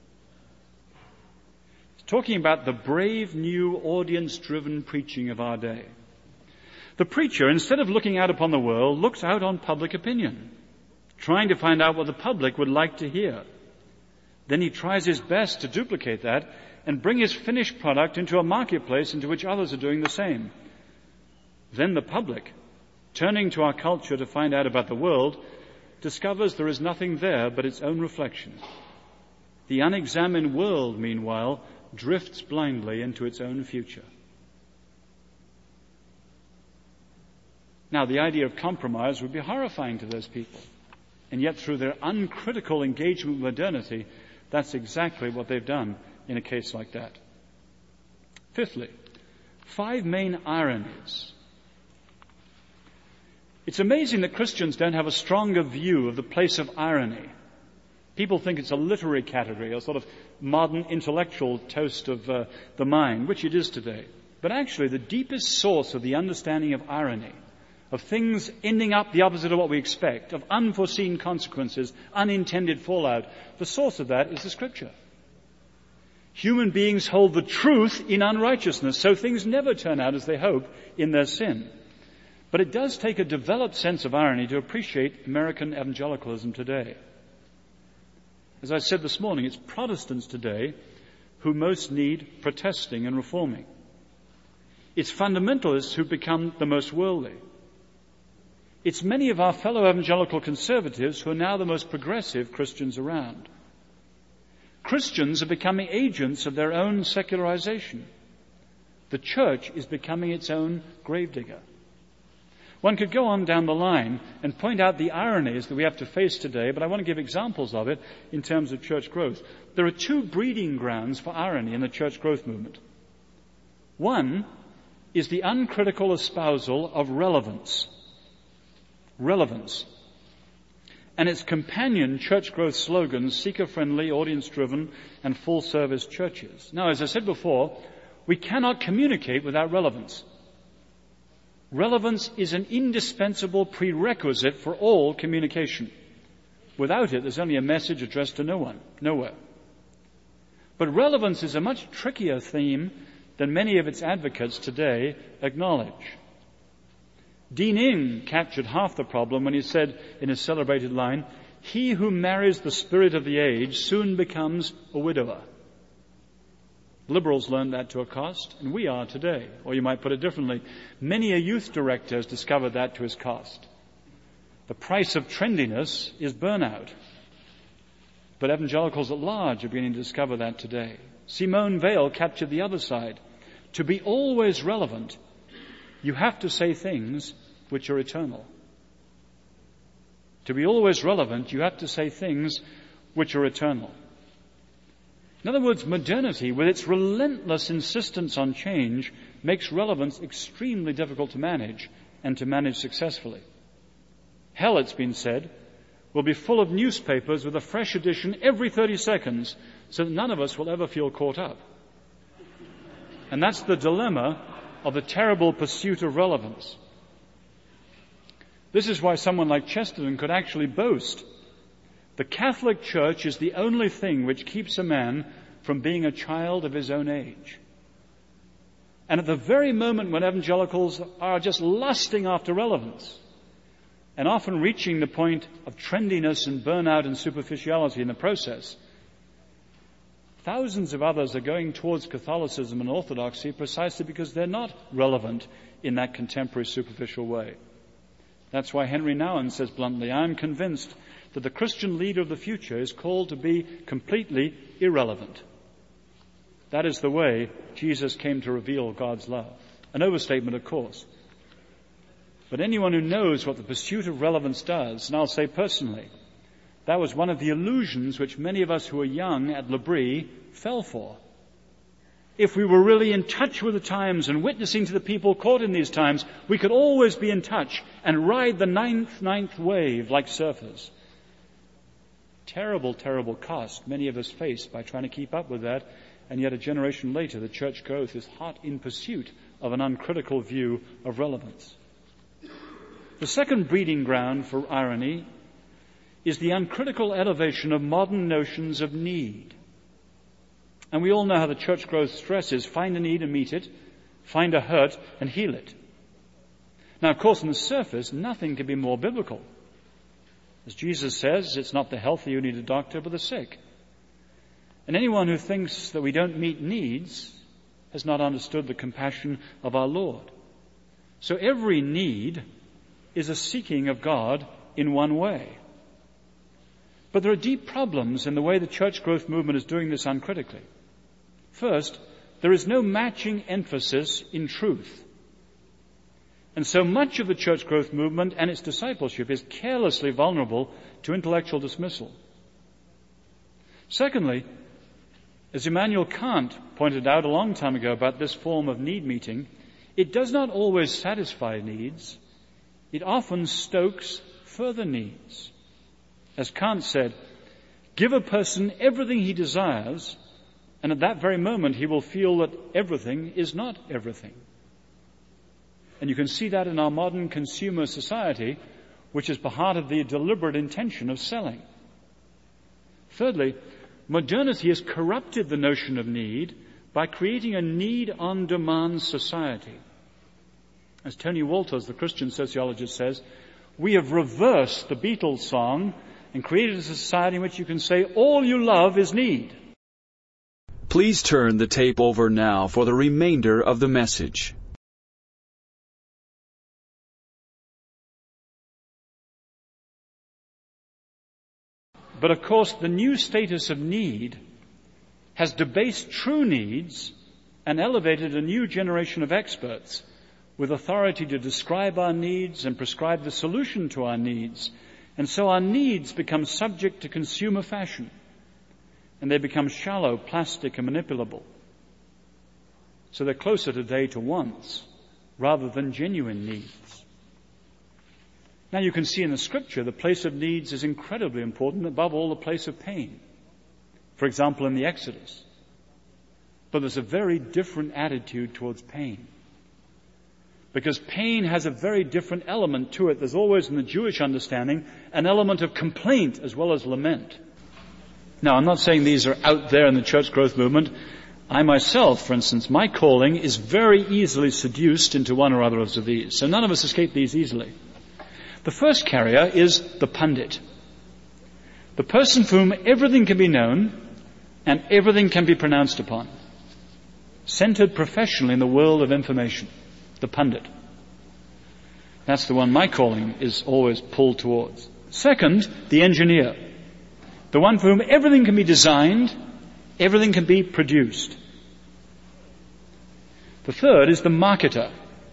He's talking about the brave new audience-driven preaching of our day. The preacher, instead of looking out upon the world, looks out on public opinion, trying to find out what the public would like to hear. Then he tries his best to duplicate that and bring his finished product into a marketplace into which others are doing the same. Then the public, turning to our culture to find out about the world, discovers there is nothing there but its own reflection. The unexamined world, meanwhile, drifts blindly into its own future. Now, the idea of compromise would be horrifying to those people. And yet, through their uncritical engagement with modernity, that's exactly what they've done in a case like that. Fifthly, five main ironies. It's amazing that Christians don't have a stronger view of the place of irony. People think it's a literary category, a sort of modern intellectual toast of uh, the mind, which it is today. But actually, the deepest source of the understanding of irony, of things ending up the opposite of what we expect, of unforeseen consequences, unintended fallout, the source of that is the Scripture. Human beings hold the truth in unrighteousness, so things never turn out as they hope in their sin. But it does take a developed sense of irony to appreciate American evangelicalism today. As I said this morning, it's Protestants today who most need protesting and reforming. It's fundamentalists who become the most worldly. It's many of our fellow evangelical conservatives who are now the most progressive Christians around. Christians are becoming agents of their own secularization. The church is becoming its own gravedigger. One could go on down the line and point out the ironies that we have to face today, but I want to give examples of it in terms of church growth. There are two breeding grounds for irony in the church growth movement. One is the uncritical espousal of relevance. Relevance. And its companion church growth slogans, seeker-friendly, audience-driven, and full-service churches. Now, as I said before, we cannot communicate without relevance. Relevance is an indispensable prerequisite for all communication. Without it, there's only a message addressed to no one, nowhere. But relevance is a much trickier theme than many of its advocates today acknowledge. Dean Ing captured half the problem when he said in his celebrated line, "He who marries the spirit of the age soon becomes a widower." Liberals learned that to a cost, and we are today. Or you might put it differently. Many a youth director has discovered that to his cost. The price of trendiness is burnout. But evangelicals at large are beginning to discover that today. Simone Weil captured the other side. To be always relevant, you have to say things which are eternal. To be always relevant, you have to say things which are eternal. In other words, modernity, with its relentless insistence on change, makes relevance extremely difficult to manage and to manage successfully. Hell, it's been said, will be full of newspapers with a fresh edition every thirty seconds so that none of us will ever feel caught up. And that's the dilemma of the terrible pursuit of relevance. This is why someone like Chesterton could actually boast, "The Catholic Church is the only thing which keeps a man from being a child of his own age." And at the very moment when evangelicals are just lusting after relevance and often reaching the point of trendiness and burnout and superficiality in the process, thousands of others are going towards Catholicism and Orthodoxy precisely because they're not relevant in that contemporary superficial way. That's why Henry Nouwen says bluntly, "I am convinced that the Christian leader of the future is called to be completely irrelevant." That is the way Jesus came to reveal God's love. An overstatement, of course. But anyone who knows what the pursuit of relevance does, and I'll say personally, that was one of the illusions which many of us who are young at L'Abri fell for. If we were really in touch with the times and witnessing to the people caught in these times, we could always be in touch and ride the ninth, ninth wave like surfers. Terrible, terrible cost many of us face by trying to keep up with that, and yet a generation later the church growth is hot in pursuit of an uncritical view of relevance. The second breeding ground for irony is the uncritical elevation of modern notions of need. And we all know how the church growth stresses find a need and meet it, find a hurt and heal it. Now, of course, on the surface, nothing can be more biblical. As Jesus says, it's not the healthy who need a doctor, but the sick. And anyone who thinks that we don't meet needs has not understood the compassion of our Lord. So every need is a seeking of God in one way. But there are deep problems in the way the church growth movement is doing this uncritically. First, there is no matching emphasis in truth. And so much of the church growth movement and its discipleship is carelessly vulnerable to intellectual dismissal. Secondly, as Immanuel Kant pointed out a long time ago about this form of need meeting, it does not always satisfy needs. It often stokes further needs. As Kant said, give a person everything he desires, and at that very moment he will feel that everything is not everything. And you can see that in our modern consumer society, which is part of the deliberate intention of selling. Thirdly, modernity has corrupted the notion of need by creating a need-on-demand society. As Tony Wolters, the Christian sociologist, says, we have reversed the Beatles song and created a society in which you can say all you love is need. Please turn the tape over now for the remainder of the message. But of course, the new status of need has debased true needs and elevated a new generation of experts with authority to describe our needs and prescribe the solution to our needs. And so our needs become subject to consumer fashion, and they become shallow, plastic, and manipulable. So they're closer today to wants rather than genuine needs. Now you can see in the Scripture the place of needs is incredibly important, above all the place of pain. For example, in the Exodus. But there's a very different attitude towards pain. Because pain has a very different element to it. There's always, in the Jewish understanding, an element of complaint as well as lament. Now, I'm not saying these are out there in the church growth movement. I myself, for instance, my calling is very easily seduced into one or other of these. So none of us escape these easily. The first carrier is the pundit. The person for whom everything can be known and everything can be pronounced upon. Centered professionally in the world of information. The pundit. That's the one my calling is always pulled towards. Second, the engineer. The one for whom everything can be designed, everything can be produced. The third is the marketer.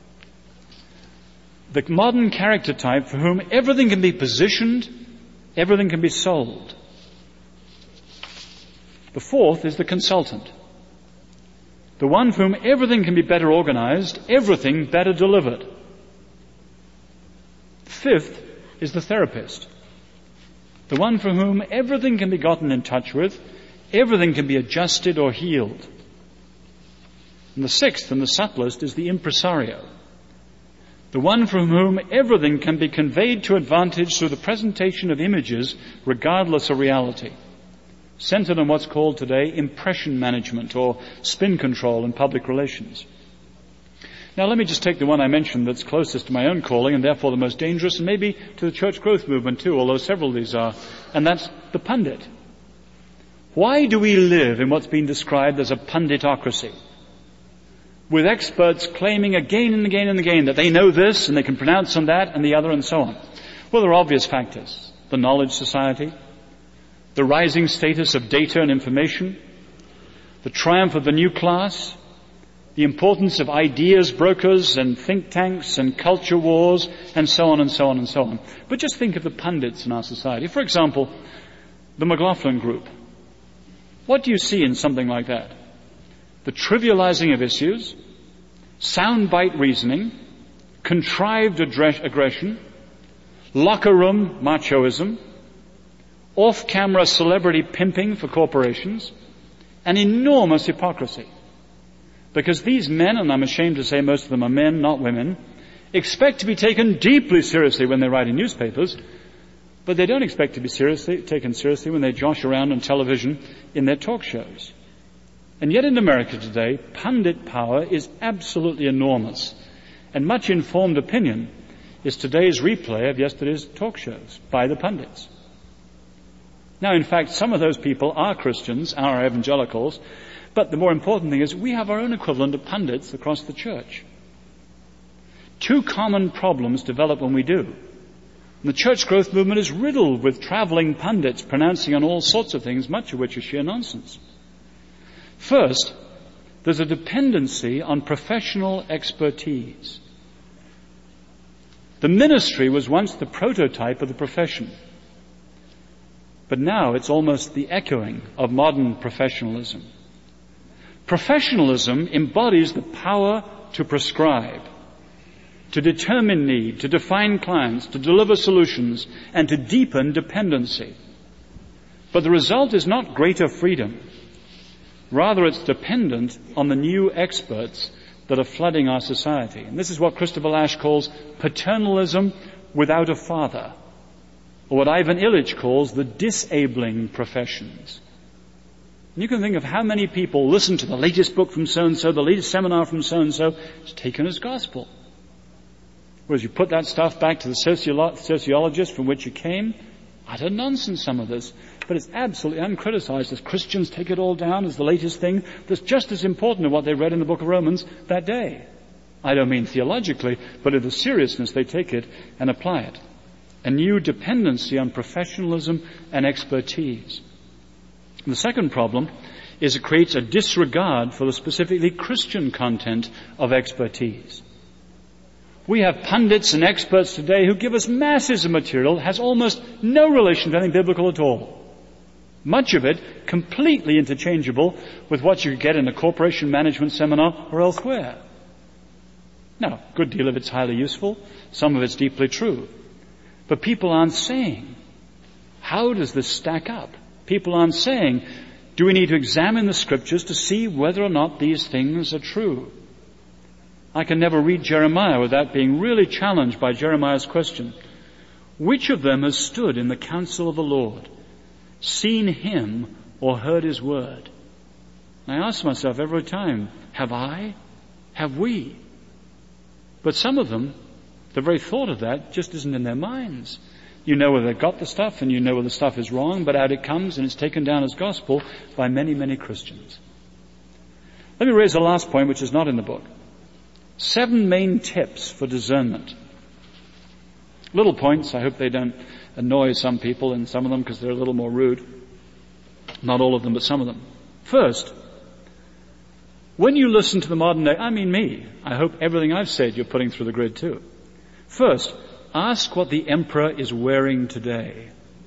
The modern character type for whom everything can be positioned, everything can be sold. The fourth is the consultant. The one for whom everything can be better organized, everything better delivered. Fifth is the therapist. The one for whom everything can be gotten in touch with, everything can be adjusted or healed. And the sixth and the subtlest is the impresario. The one from whom everything can be conveyed to advantage through the presentation of images regardless of reality. Centered on what's called today impression management or spin control in public relations. Now let me just take the one I mentioned that's closest to my own calling and therefore the most dangerous, and maybe to the church growth movement too, although several of these are, and that's the pundit. Why do we live in what's been described as a punditocracy? With experts claiming again and again and again that they know this and they can pronounce on that and the other and so on. Well, there are obvious factors. The knowledge society, the rising status of data and information, the triumph of the new class, the importance of ideas brokers and think tanks and culture wars and so on and so on and so on. But just think of the pundits in our society. For example, the McLaughlin Group. What do you see in something like that? The trivializing of issues, soundbite reasoning, contrived aggression, locker room machoism, off-camera celebrity pimping for corporations, and enormous hypocrisy. Because these men, and I'm ashamed to say most of them are men, not women, expect to be taken deeply seriously when they write in newspapers, but they don't expect to be seriously taken seriously when they josh around on television in their talk shows. And yet in America today, pundit power is absolutely enormous, and much informed opinion is today's replay of yesterday's talk shows by the pundits. Now, in fact, some of those people are Christians, are evangelicals, but the more important thing is we have our own equivalent of pundits across the church. Two common problems develop when we do. And the church growth movement is riddled with traveling pundits pronouncing on all sorts of things, much of which is sheer nonsense. First, there's a dependency on professional expertise. The ministry was once the prototype of the profession. But now it's almost the echoing of modern professionalism. Professionalism embodies the power to prescribe, to determine need, to define clients, to deliver solutions, and to deepen dependency. But the result is not greater freedom. Rather, it's dependent on the new experts that are flooding our society. And this is what Christopher Lasch calls paternalism without a father, or what Ivan Illich calls the disabling professions. And you can think of how many people listen to the latest book from so-and-so, the latest seminar from so-and-so, it's taken as gospel. Whereas you put that stuff back to the sociolo- sociologist from which you came, utter nonsense, some of this. But it's absolutely uncriticized as Christians take it all down as the latest thing that's just as important to what they read in the book of Romans that day. I don't mean theologically, but in the seriousness they take it and apply it. A new dependency on professionalism and expertise. And the second problem is it creates a disregard for the specifically Christian content of expertise. We have pundits and experts today who give us masses of material that has almost no relation to anything biblical at all. Much of it completely interchangeable with what you get in a corporation management seminar or elsewhere. Now, a good deal of it's highly useful. Some of it's deeply true. But people aren't saying, how does this stack up? People aren't saying, do we need to examine the scriptures to see whether or not these things are true? I can never read Jeremiah without being really challenged by Jeremiah's question. Which of them has stood in the counsel of the Lord, seen him or heard his word? And I ask myself every time, have I? Have we? But some of them, the very thought of that just isn't in their minds. You know whether they've got the stuff and you know whether the stuff is wrong, but out it comes and it's taken down as gospel by many, many Christians. Let me raise the last point, which is not in the book. Seven main tips for discernment. Little points. I hope they don't annoy some people, and some of them because they're a little more rude. Not all of them, but some of them. First, when you listen to the modern day, I mean me, I hope everything I've said you're putting through the grid too. First, ask what the emperor is wearing today.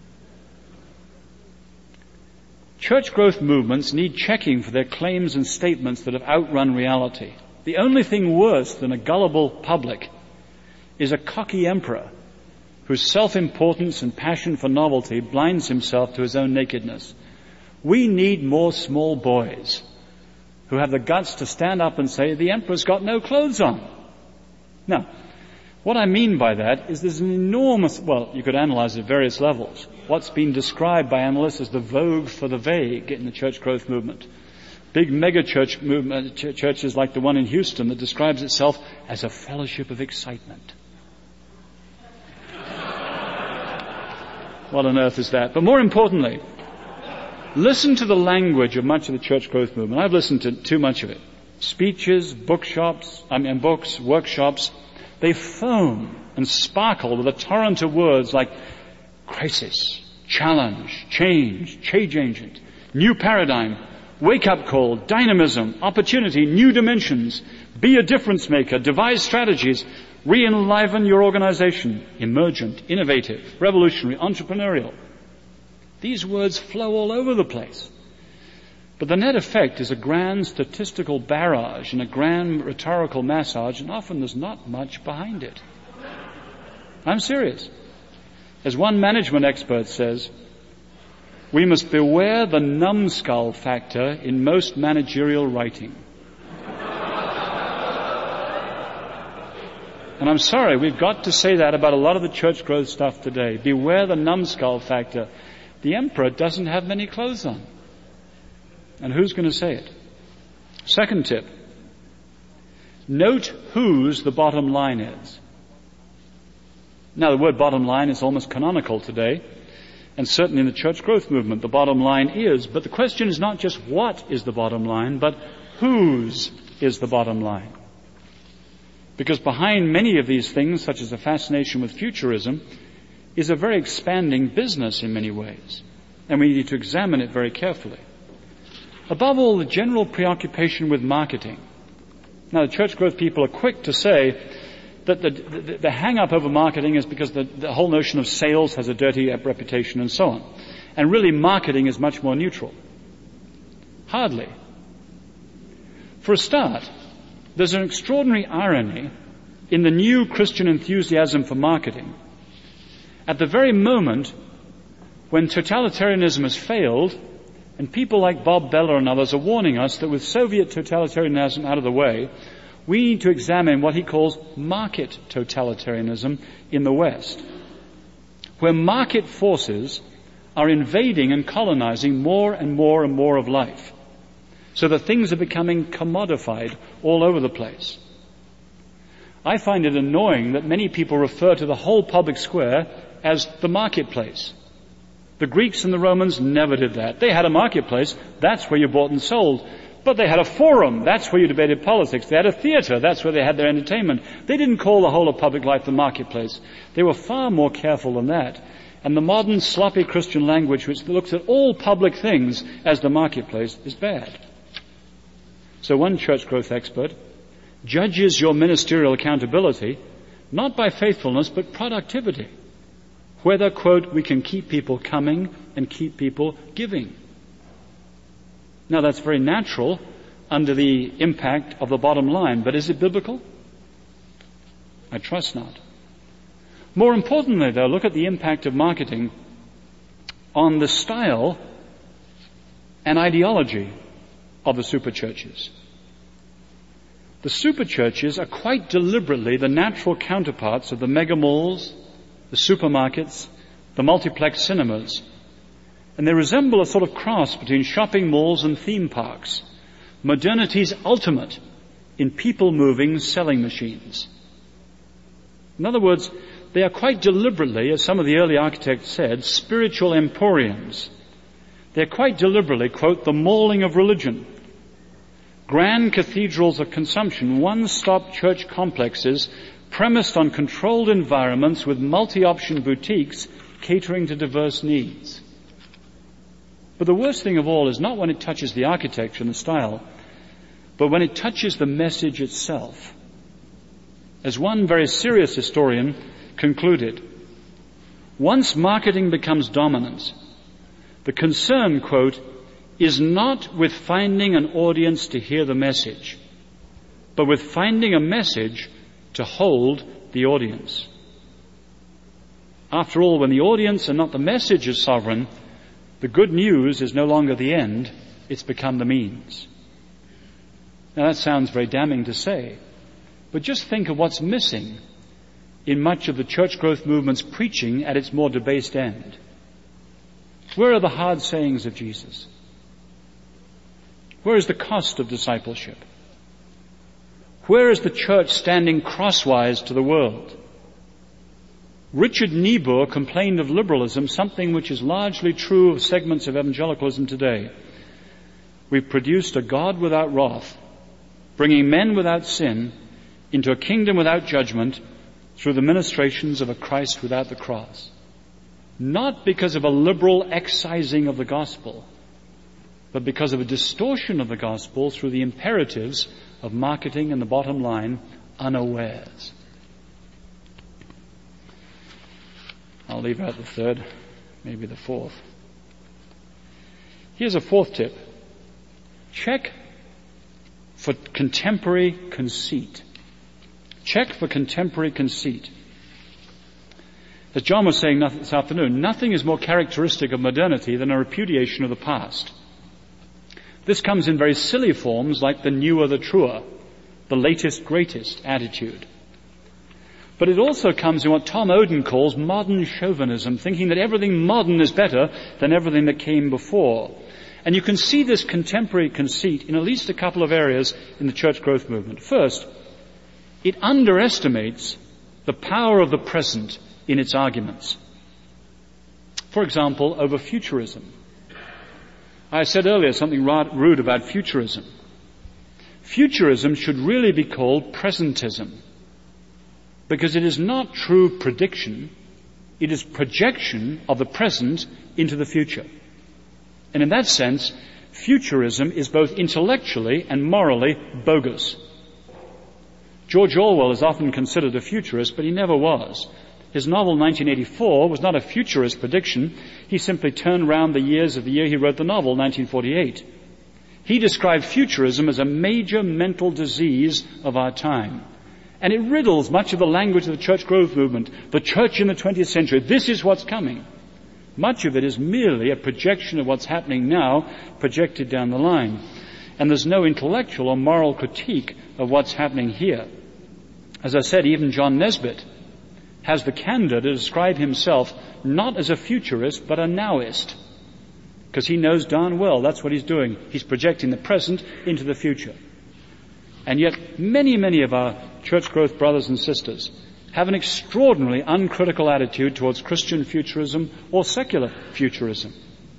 Church growth movements need checking for their claims and statements that have outrun reality. The only thing worse than a gullible public is a cocky emperor whose self-importance and passion for novelty blinds himself to his own nakedness. We need more small boys who have the guts to stand up and say, the emperor's got no clothes on. Now, what I mean by that is there's an enormous, well, you could analyze it at various levels. What's been described by analysts as the vogue for the vague in the church growth movement. Big mega church movement, ch- churches like the one in Houston that describes itself as a fellowship of excitement. What on earth is that? But more importantly, listen to the language of much of the church growth movement. I've listened to too much of it. Speeches, bookshops, I mean books, workshops. They foam and sparkle with a torrent of words like crisis, challenge, change, change agent, new paradigm, wake-up call, dynamism, opportunity, new dimensions, be a difference maker, devise strategies, re-enliven your organization, emergent, innovative, revolutionary, entrepreneurial. These words flow all over the place. But the net effect is a grand statistical barrage and a grand rhetorical massage, and often there's not much behind it. I'm serious. As one management expert says, we must beware the numbskull factor in most managerial writing. And I'm sorry, we've got to say that about a lot of the church growth stuff today. Beware the numbskull factor. The emperor doesn't have many clothes on. And who's going to say it? Second tip. Note whose the bottom line is. Now, the word bottom line is almost canonical today, and certainly in the church growth movement, the bottom line is, but the question is not just what is the bottom line, but whose is the bottom line. Because behind many of these things, such as a fascination with futurism, is a very expanding business in many ways, and we need to examine it very carefully. Above all, the general preoccupation with marketing. Now, the church growth people are quick to say that the, the, the hang-up over marketing is because the, the whole notion of sales has a dirty reputation and so on. And really, marketing is much more neutral. Hardly. For a start, there's an extraordinary irony in the new Christian enthusiasm for marketing. At the very moment when totalitarianism has failed, and people like Bob Beller and others are warning us that with Soviet totalitarianism out of the way, we need to examine what he calls market totalitarianism in the West, where market forces are invading and colonizing more and more and more of life, so that things are becoming commodified all over the place. I find it annoying that many people refer to the whole public square as the marketplace. The Greeks and the Romans never did that. They had a marketplace, that's where you bought and sold. But they had a forum, that's where you debated politics. They had a theater, that's where they had their entertainment. They didn't call the whole of public life the marketplace. They were far more careful than that. And the modern sloppy Christian language, which looks at all public things as the marketplace, is bad. So one church growth expert judges your ministerial accountability not by faithfulness but productivity. Whether, quote, we can keep people coming and keep people giving. Now, that's very natural under the impact of the bottom line, but is it biblical? I trust not. More importantly, though, look at the impact of marketing on the style and ideology of the superchurches. The superchurches are quite deliberately the natural counterparts of the mega malls, the supermarkets, the multiplex cinemas. And they resemble a sort of cross between shopping malls and theme parks. Modernity's ultimate in people-moving selling machines. In other words, they are quite deliberately, as some of the early architects said, spiritual emporiums. They're quite deliberately, quote, the mauling of religion. Grand cathedrals of consumption, one-stop church complexes premised on controlled environments with multi-option boutiques catering to diverse needs. But the worst thing of all is not when it touches the architecture and the style, but when it touches the message itself. As one very serious historian concluded, once marketing becomes dominant, the concern, quote, is not with finding an audience to hear the message, but with finding a message to hold the audience. After all, when the audience and not the message is sovereign, the good news is no longer the end, it's become the means. Now that sounds very damning to say, but just think of what's missing in much of the church growth movement's preaching at its more debased end. Where are the hard sayings of Jesus? Where is the cost of discipleship? Where is the church standing crosswise to the world? Richard Niebuhr complained of liberalism, something which is largely true of segments of evangelicalism today. We've produced a God without wrath, bringing men without sin into a kingdom without judgment through the ministrations of a Christ without the cross. Not because of a liberal excising of the gospel, but because of a distortion of the gospel through the imperatives of marketing and the bottom line unawares. I'll leave out the third, maybe the fourth. Here's a fourth tip. Check for contemporary conceit. Check for contemporary conceit. As John was saying this afternoon, nothing is more characteristic of modernity than a repudiation of the past. This comes in very silly forms like the newer the truer, the latest greatest attitude. But it also comes in what Tom Oden calls modern chauvinism, thinking that everything modern is better than everything that came before. And you can see this contemporary conceit in at least a couple of areas in the church growth movement. First, it underestimates the power of the present in its arguments. For example, over futurism. I said earlier something rude about futurism. Futurism should really be called presentism, because it is not true prediction, it is projection of the present into the future. And in that sense, futurism is both intellectually and morally bogus. George Orwell is often considered a futurist, but he never was. His novel nineteen eighty-four was not a futurist prediction. He simply turned round the years of the year he wrote the novel, nineteen forty-eight. He described futurism as a major mental disease of our time. And it riddles much of the language of the church growth movement. The church in the twentieth century, this is what's coming. Much of it is merely a projection of what's happening now, projected down the line. And there's no intellectual or moral critique of what's happening here. As I said, even John Nesbitt has the candor to describe himself not as a futurist, but a nowist. Because he knows darn well that's what he's doing. He's projecting the present into the future. And yet many, many of our church growth brothers and sisters have an extraordinarily uncritical attitude towards Christian futurism or secular futurism.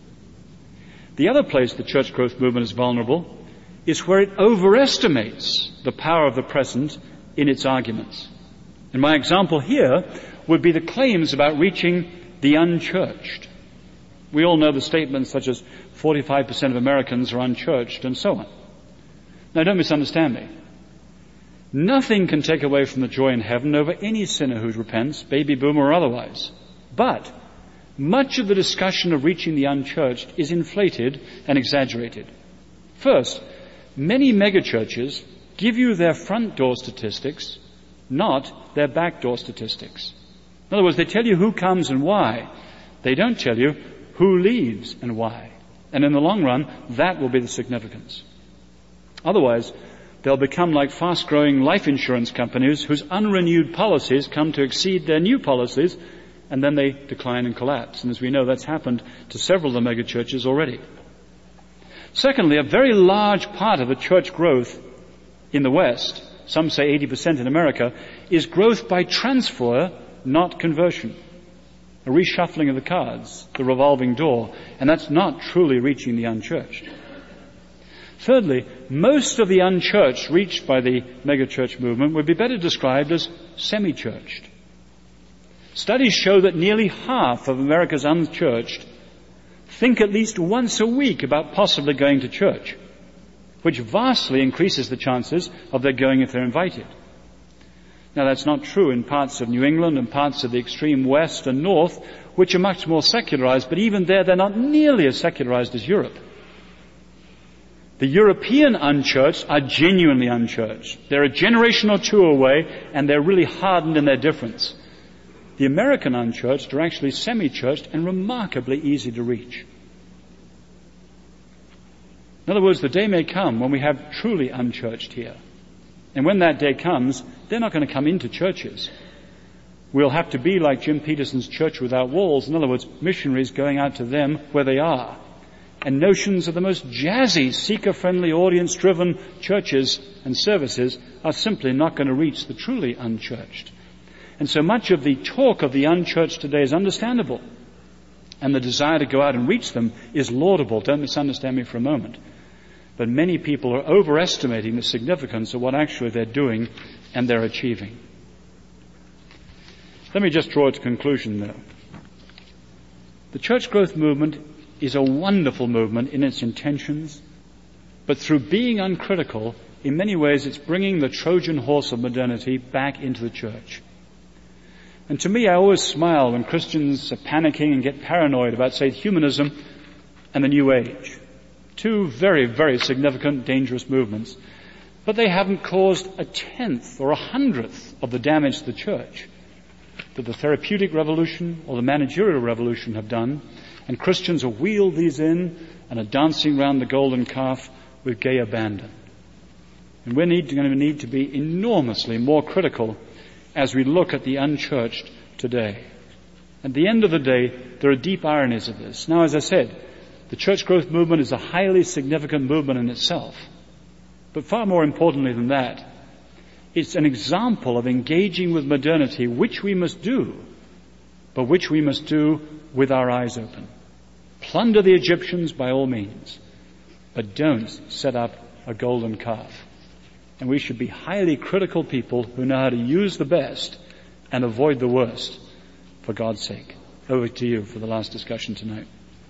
The other place the church growth movement is vulnerable is where it overestimates the power of the present in its arguments. And my example here would be the claims about reaching the unchurched. We all know the statements such as forty-five percent of Americans are unchurched and so on. Now, don't misunderstand me. Nothing can take away from the joy in heaven over any sinner who repents, baby boomer or otherwise. But much of the discussion of reaching the unchurched is inflated and exaggerated. First, many megachurches give you their front door statistics, not their back door statistics. In other words, they tell you who comes and why. They don't tell you who leaves and why. And in the long run, that will be the significance. Otherwise, they'll become like fast-growing life insurance companies whose unrenewed policies come to exceed their new policies, and then they decline and collapse. And as we know, that's happened to several of the megachurches already. Secondly, a very large part of the church growth in the West, some say eighty percent in America, is growth by transfer, not conversion. A reshuffling of the cards, the revolving door, and that's not truly reaching the unchurched. Thirdly, most of the unchurched reached by the megachurch movement would be better described as semi-churched. Studies show that nearly half of America's unchurched think at least once a week about possibly going to church, which vastly increases the chances of their going if they're invited. Now, that's not true in parts of New England and parts of the extreme west and north, which are much more secularized, but even there, they're not nearly as secularized as Europe. The European unchurched are genuinely unchurched. They're a generation or two away, and they're really hardened in their difference. The American unchurched are actually semi-churched and remarkably easy to reach. In other words, the day may come when we have truly unchurched here. And when that day comes, they're not going to come into churches. We'll have to be like Jim Peterson's Church Without Walls. In other words, missionaries going out to them where they are. And notions of the most jazzy, seeker-friendly, audience-driven churches and services are simply not going to reach the truly unchurched. And so much of the talk of the unchurched today is understandable. And the desire to go out and reach them is laudable. Don't misunderstand me for a moment. But many people are overestimating the significance of what actually they're doing and they're achieving. Let me just draw it to conclusion, though. The church growth movement is a wonderful movement in its intentions, but through being uncritical, in many ways it's bringing the Trojan horse of modernity back into the church. And to me, I always smile when Christians are panicking and get paranoid about, say, humanism and the New Age. Two very, very significant, dangerous movements. But they haven't caused a tenth or a hundredth of the damage to the church that the therapeutic revolution or the managerial revolution have done. And Christians have wheeled these in and are dancing around the golden calf with gay abandon. And we're need, going to need to be enormously more critical as we look at the unchurched today. At the end of the day, there are deep ironies of this. Now, as I said, the church growth movement is a highly significant movement in itself. But far more importantly than that, it's an example of engaging with modernity, which we must do, but which we must do with our eyes open. Plunder the Egyptians by all means, but don't set up a golden calf. And we should be highly critical people who know how to use the best and avoid the worst for God's sake. Over to you for the last discussion tonight.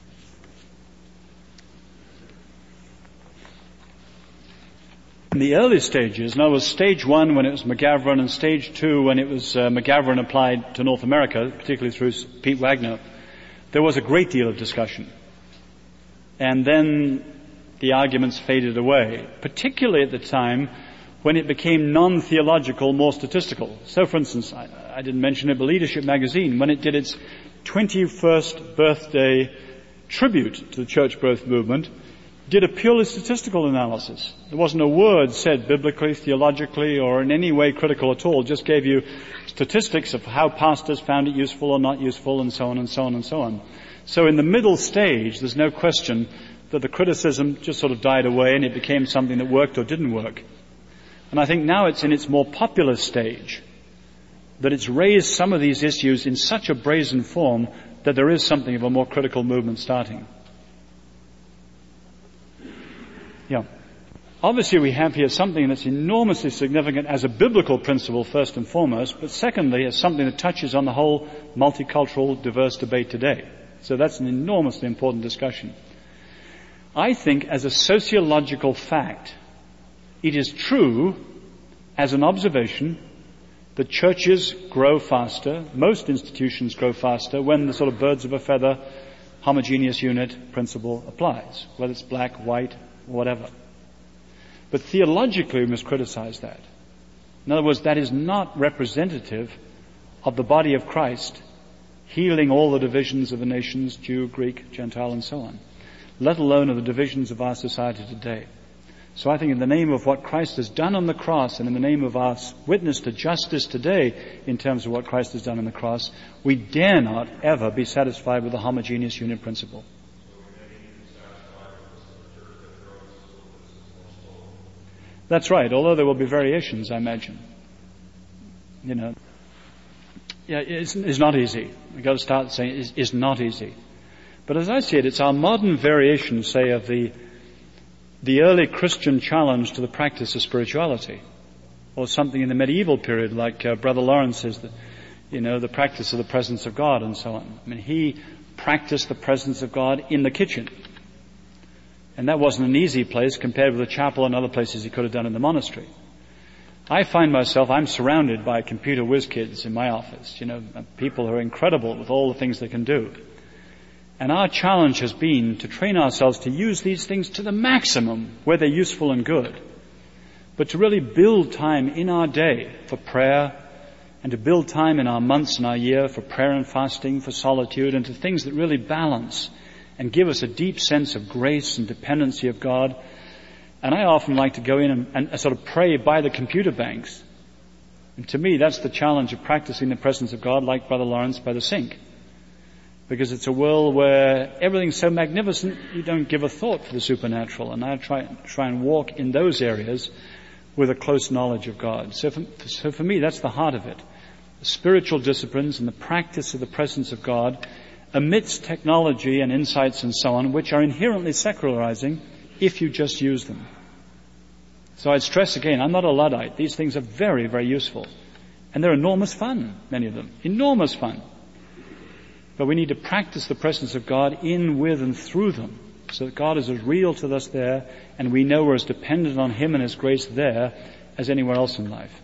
In the early stages, now was stage one when it was McGavran and stage two when it was uh, McGavran applied to North America, particularly through Pete Wagner, there was a great deal of discussion. And then the arguments faded away, particularly at the time when it became non-theological, more statistical. So, for instance, I, I didn't mention it, but Leadership magazine, when it did its twenty-first birthday tribute to the church growth movement, did a purely statistical analysis. There wasn't a word said biblically, theologically, or in any way critical at all. Just gave you statistics of how pastors found it useful or not useful, and so on and so on and so on. So in the middle stage, there's no question that the criticism just sort of died away and it became something that worked or didn't work. And I think now it's in its more popular stage that it's raised some of these issues in such a brazen form that there is something of a more critical movement starting. Yeah. Obviously we have here something that's enormously significant as a biblical principle first and foremost, but secondly as something that touches on the whole multicultural, diverse debate today. So that's an enormously important discussion. I think as a sociological fact, it is true as an observation that churches grow faster, most institutions grow faster when the sort of birds of a feather, homogeneous unit principle applies, whether it's black, white, whatever. But theologically we must criticize that. In other words, that is not representative of the body of Christ healing all the divisions of the nations, Jew, Greek, Gentile, and so on, let alone of the divisions of our society today. So I think in the name of what Christ has done on the cross and in the name of our witness to justice today in terms of what Christ has done on the cross, we dare not ever be satisfied with the homogeneous unit principle. That's right, although there will be variations, I imagine. You know, yeah, it's, it's not easy. We've got to start saying it's, it's not easy. But as I see it, it's our modern variation, say, of the the early Christian challenge to the practice of spirituality, or something in the medieval period, like uh, Brother Lawrence says, that, you know, the practice of the presence of God and so on. I mean, he practiced the presence of God in the kitchen. And that wasn't an easy place compared with the chapel and other places he could have done in the monastery. I find myself, I'm surrounded by computer whiz kids in my office, you know, people who are incredible with all the things they can do. And our challenge has been to train ourselves to use these things to the maximum where they're useful and good, but to really build time in our day for prayer and to build time in our months and our year for prayer and fasting, for solitude, and to things that really balance and give us a deep sense of grace and dependency of God. And I often like to go in and, and sort of pray by the computer banks. And to me, that's the challenge of practicing the presence of God, like Brother Lawrence by the sink. Because it's a world where everything's so magnificent, you don't give a thought for the supernatural. And I try, try and walk in those areas with a close knowledge of God. So for, so for me, that's the heart of it. The spiritual disciplines and the practice of the presence of God amidst technology and insights and so on, which are inherently secularizing if you just use them. So I'd stress again, I'm not a Luddite. These things are very, very useful. And they're enormous fun, many of them. Enormous fun. But we need to practice the presence of God in, with, and through them, so that God is as real to us there, and we know we're as dependent on Him and His grace there as anywhere else in life.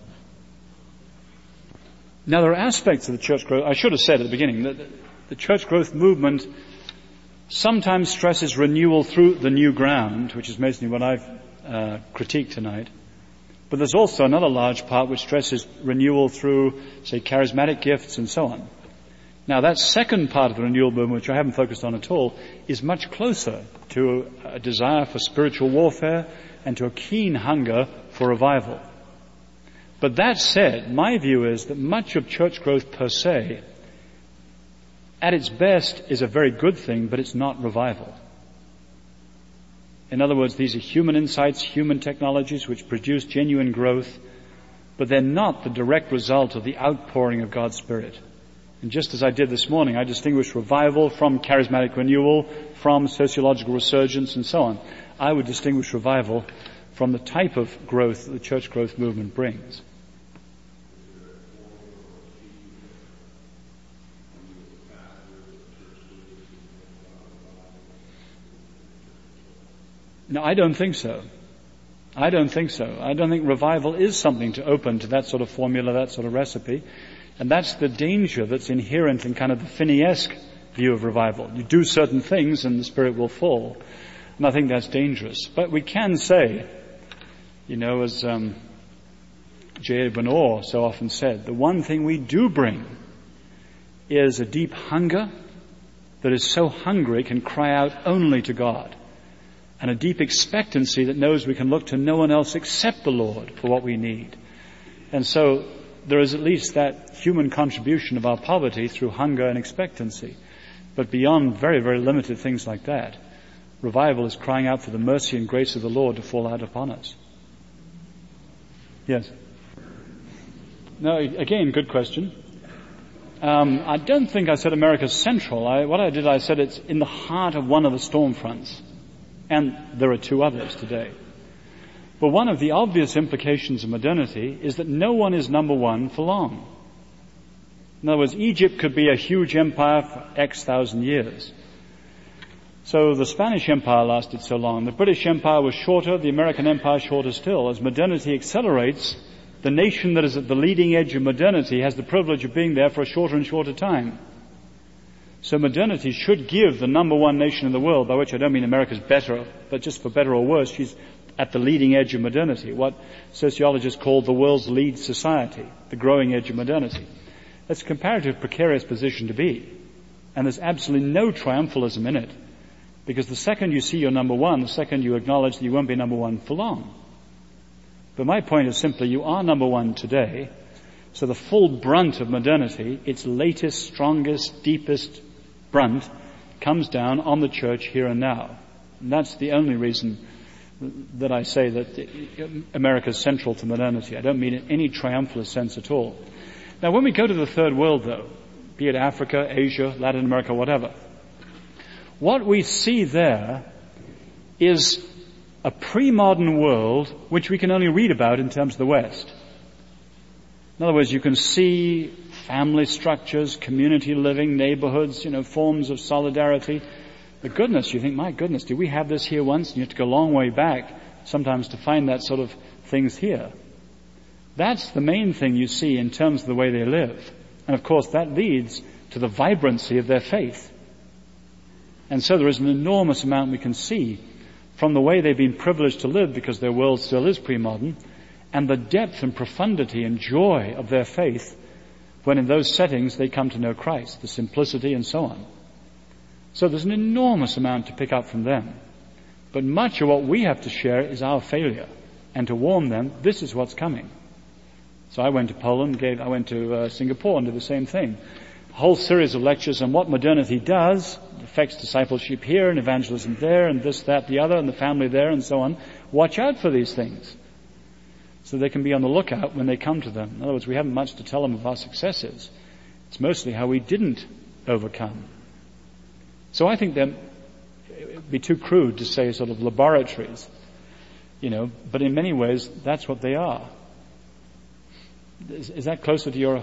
Now, there are aspects of the church growth, I should have said at the beginning, that the church growth movement sometimes stresses renewal through the new ground, which is mostly what I've uh, critiqued tonight. But there's also another large part which stresses renewal through, say, charismatic gifts and so on. Now, that second part of the renewal movement, which I haven't focused on at all, is much closer to a desire for spiritual warfare and to a keen hunger for revival. But that said, my view is that much of church growth per se, at its best, is a very good thing, but it's not revival. In other words, these are human insights, human technologies which produce genuine growth, but they're not the direct result of the outpouring of God's Spirit. And just as I did this morning, I distinguish revival from charismatic renewal, from sociological resurgence, and so on. I would distinguish revival from the type of growth that the church growth movement brings. No, I don't think so. I don't think so. I don't think revival is something to open to that sort of formula, that sort of recipe. And that's the danger that's inherent in kind of the Finney-esque view of revival. You do certain things and the Spirit will fall. And I think that's dangerous. But we can say, you know, as um, J A. Bonor so often said, the one thing we do bring is a deep hunger that is so hungry it can cry out only to God. And a deep expectancy that knows we can look to no one else except the Lord for what we need. And so there is at least that human contribution of our poverty through hunger and expectancy. But beyond very, very limited things like that, revival is crying out for the mercy and grace of the Lord to fall out upon us. Yes? No, again, good question. Um, I don't think I said America's central. I, what I did, I said it's in the heart of one of the storm fronts. And there are two others today. But one of the obvious implications of modernity is that no one is number one for long. In other words, Egypt could be a huge empire for X thousand years. So the Spanish Empire lasted so long. The British Empire was shorter, the American Empire shorter still. As modernity accelerates, the nation that is at the leading edge of modernity has the privilege of being there for a shorter and shorter time. So modernity should give the number one nation in the world, by which I don't mean America's better, but just for better or worse, she's at the leading edge of modernity, what sociologists call the world's lead society, the growing edge of modernity. That's a comparative precarious position to be. And there's absolutely no triumphalism in it. Because the second you see you're number one, the second you acknowledge that you won't be number one for long. But my point is simply, you are number one today, so the full brunt of modernity, its latest, strongest, deepest brunt, comes down on the church here and now. And that's the only reason that I say that America is central to modernity. I don't mean it in any triumphalist sense at all. Now, when we go to the third world, though, be it Africa, Asia, Latin America, whatever, what we see there is a pre-modern world which we can only read about in terms of the West. In other words, you can see family structures, community living, neighborhoods, you know, forms of solidarity. But goodness, you think, my goodness, did we have this here once? And you have to go a long way back sometimes to find that sort of things here. That's the main thing you see in terms of the way they live. And of course, that leads to the vibrancy of their faith. And so there is an enormous amount we can see from the way they've been privileged to live because their world still is pre-modern, and the depth and profundity and joy of their faith when in those settings they come to know Christ, the simplicity and so on. So there's an enormous amount to pick up from them. But much of what we have to share is our failure, and to warn them, this is what's coming. So I went to Poland, gave, I went to uh, Singapore and did the same thing. A whole series of lectures on what modernity does, affects discipleship here and evangelism there and this, that, the other, and the family there and so on. Watch out for these things so they can be on the lookout when they come to them. In other words, we haven't much to tell them of our successes. It's mostly how we didn't overcome. So I think that it would be too crude to say sort of laboratories, you know, but in many ways that's what they are. Is, is that closer to your,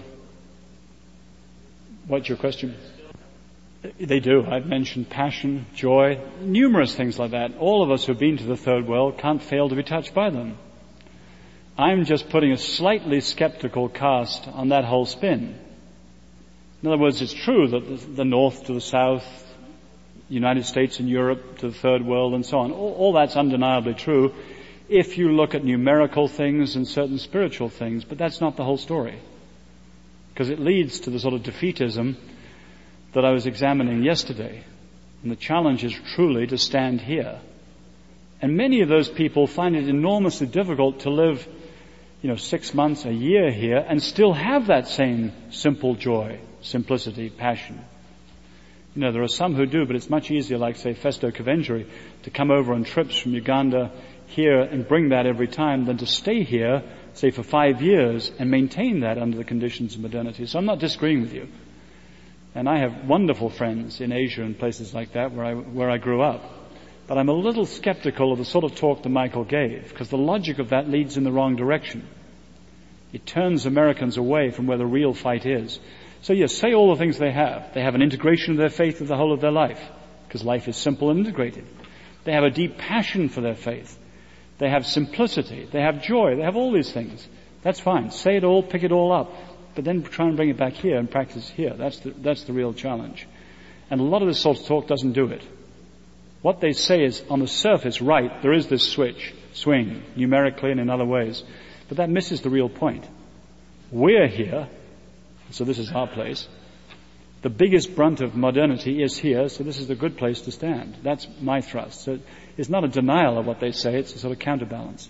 what's your question? They do. I've mentioned passion, joy, numerous things like that. All of us who've been to the third world can't fail to be touched by them. I'm just putting a slightly skeptical cast on that whole spin. In other words, it's true that the, the north to the south, United States and Europe to the third world and so on, all, all that's undeniably true if you look at numerical things and certain spiritual things, but that's not the whole story. Because it leads to the sort of defeatism that I was examining yesterday. And the challenge is truly to stand here. And many of those people find it enormously difficult to live, you know, six months, a year here and still have that same simple joy, simplicity, passion. You know, there are some who do, but it's much easier, like, say, Festo Kavengeri, to come over on trips from Uganda here and bring that every time than to stay here, say, for five years and maintain that under the conditions of modernity. So I'm not disagreeing with you. And I have wonderful friends in Asia and places like that where I, where I grew up. But I'm a little skeptical of the sort of talk that Michael gave, because the logic of that leads in the wrong direction. It turns Americans away from where the real fight is. So yes, say all the things they have. They have an integration of their faith with the whole of their life, because life is simple and integrated. They have a deep passion for their faith. They have simplicity. They have joy. They have all these things. That's fine. Say it all, pick it all up. But then try and bring it back here and practice here. That's the, that's the real challenge. And a lot of this sort of talk doesn't do it. What they say is, on the surface, right, there is this switch, swing, numerically and in other ways. But that misses the real point. We're here, so this is our place. The biggest brunt of modernity is here, so this is the good place to stand. That's my thrust. So it's not a denial of what they say, it's a sort of counterbalance.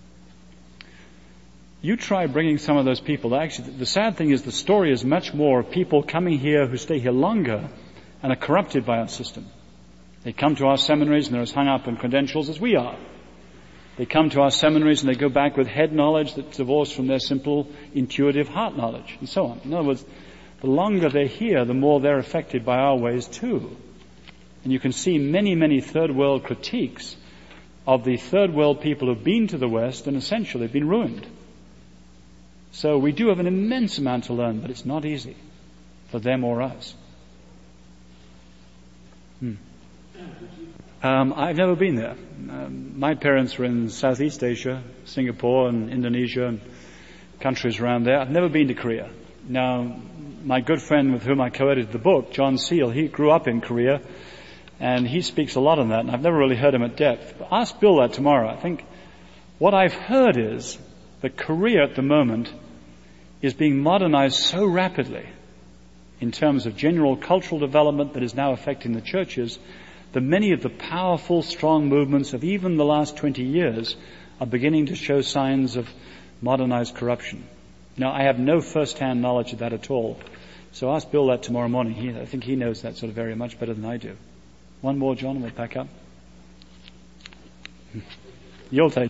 You try bringing some of those people. Actually, the sad thing is the story is much more of people coming here who stay here longer and are corrupted by our system. They come to our seminaries and they're as hung up on credentials as we are. They come to our seminaries and they go back with head knowledge that's divorced from their simple, intuitive heart knowledge, and so on. In other words, the longer they're here, the more they're affected by our ways too. And you can see many, many third world critiques of the third world people who've been to the West and essentially have been ruined. So we do have an immense amount to learn, but it's not easy for them or us. Hmm. Um, I've never been there. Um, my parents were in Southeast Asia, Singapore and Indonesia and countries around there. I've never been to Korea. Now, my good friend with whom I co-edited the book, John Seal, he grew up in Korea, and he speaks a lot on that, and I've never really heard him at depth. But ask Bill that tomorrow. I think what I've heard is that Korea at the moment is being modernized so rapidly in terms of general cultural development that is now affecting the churches, that many of the powerful, strong movements of even the last twenty years are beginning to show signs of modernized corruption. Now, I have no first-hand knowledge of that at all, so ask Bill that tomorrow morning. He, I think he knows that sort of very much better than I do. One more, John, and we'll pack up. You'll take.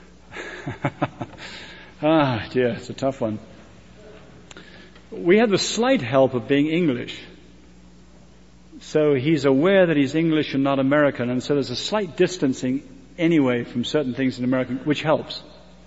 Ah, dear, it's a tough one. We have the slight help of being English. So he's aware that he's English and not American, and so there's a slight distancing anyway from certain things in American, which helps.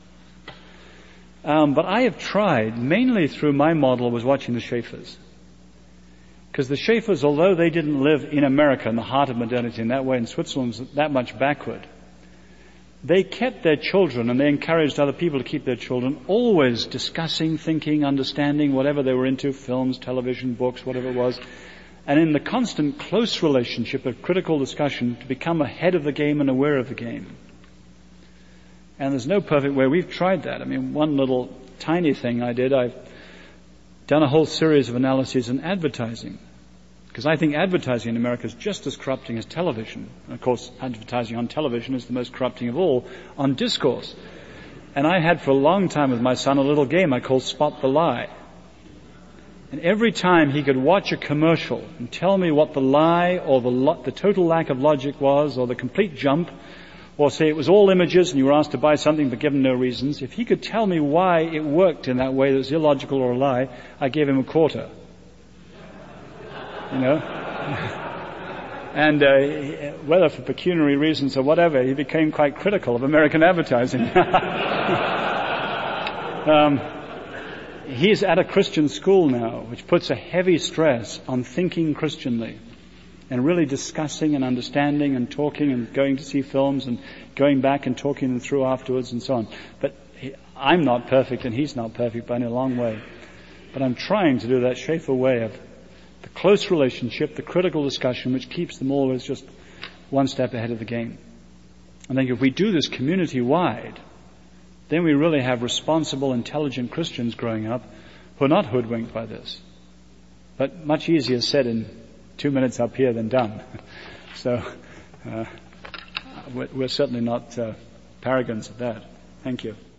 Um, but I have tried, mainly through my model was watching the Schaeffers. Because the Schaeffers, although they didn't live in America, in the heart of modernity in that way, and Switzerland's that much backward, they kept their children, and they encouraged other people to keep their children, always discussing, thinking, understanding, whatever they were into, films, television, books, whatever it was, and in the constant close relationship of critical discussion to become ahead of the game and aware of the game. And there's no perfect way. We've tried that. I mean, one little tiny thing I did, I've done a whole series of analyses in advertising. Because I think advertising in America is just as corrupting as television. And of course, advertising on television is the most corrupting of all on discourse. And I had for a long time with my son a little game I called Spot the Lie. And every time he could watch a commercial and tell me what the lie or the, lo- the total lack of logic was, or the complete jump, or say it was all images and you were asked to buy something but given no reasons, if he could tell me why it worked in that way that was illogical or a lie, I gave him a quarter. You know? And uh, whether for pecuniary reasons or whatever, he became quite critical of American advertising. um, he's at a Christian school now, which puts a heavy stress on thinking Christianly and really discussing and understanding and talking and going to see films and going back and talking them through afterwards and so on. But he, I'm not perfect and he's not perfect by any long way. But I'm trying to do that Schaeffer way of the close relationship, the critical discussion, which keeps them always just one step ahead of the game. I think if we do this community-wide, then we really have responsible, intelligent Christians growing up who are not hoodwinked by this. But much easier said in two minutes up here than done. So uh, we're, we're certainly not uh, paragons of that. Thank you.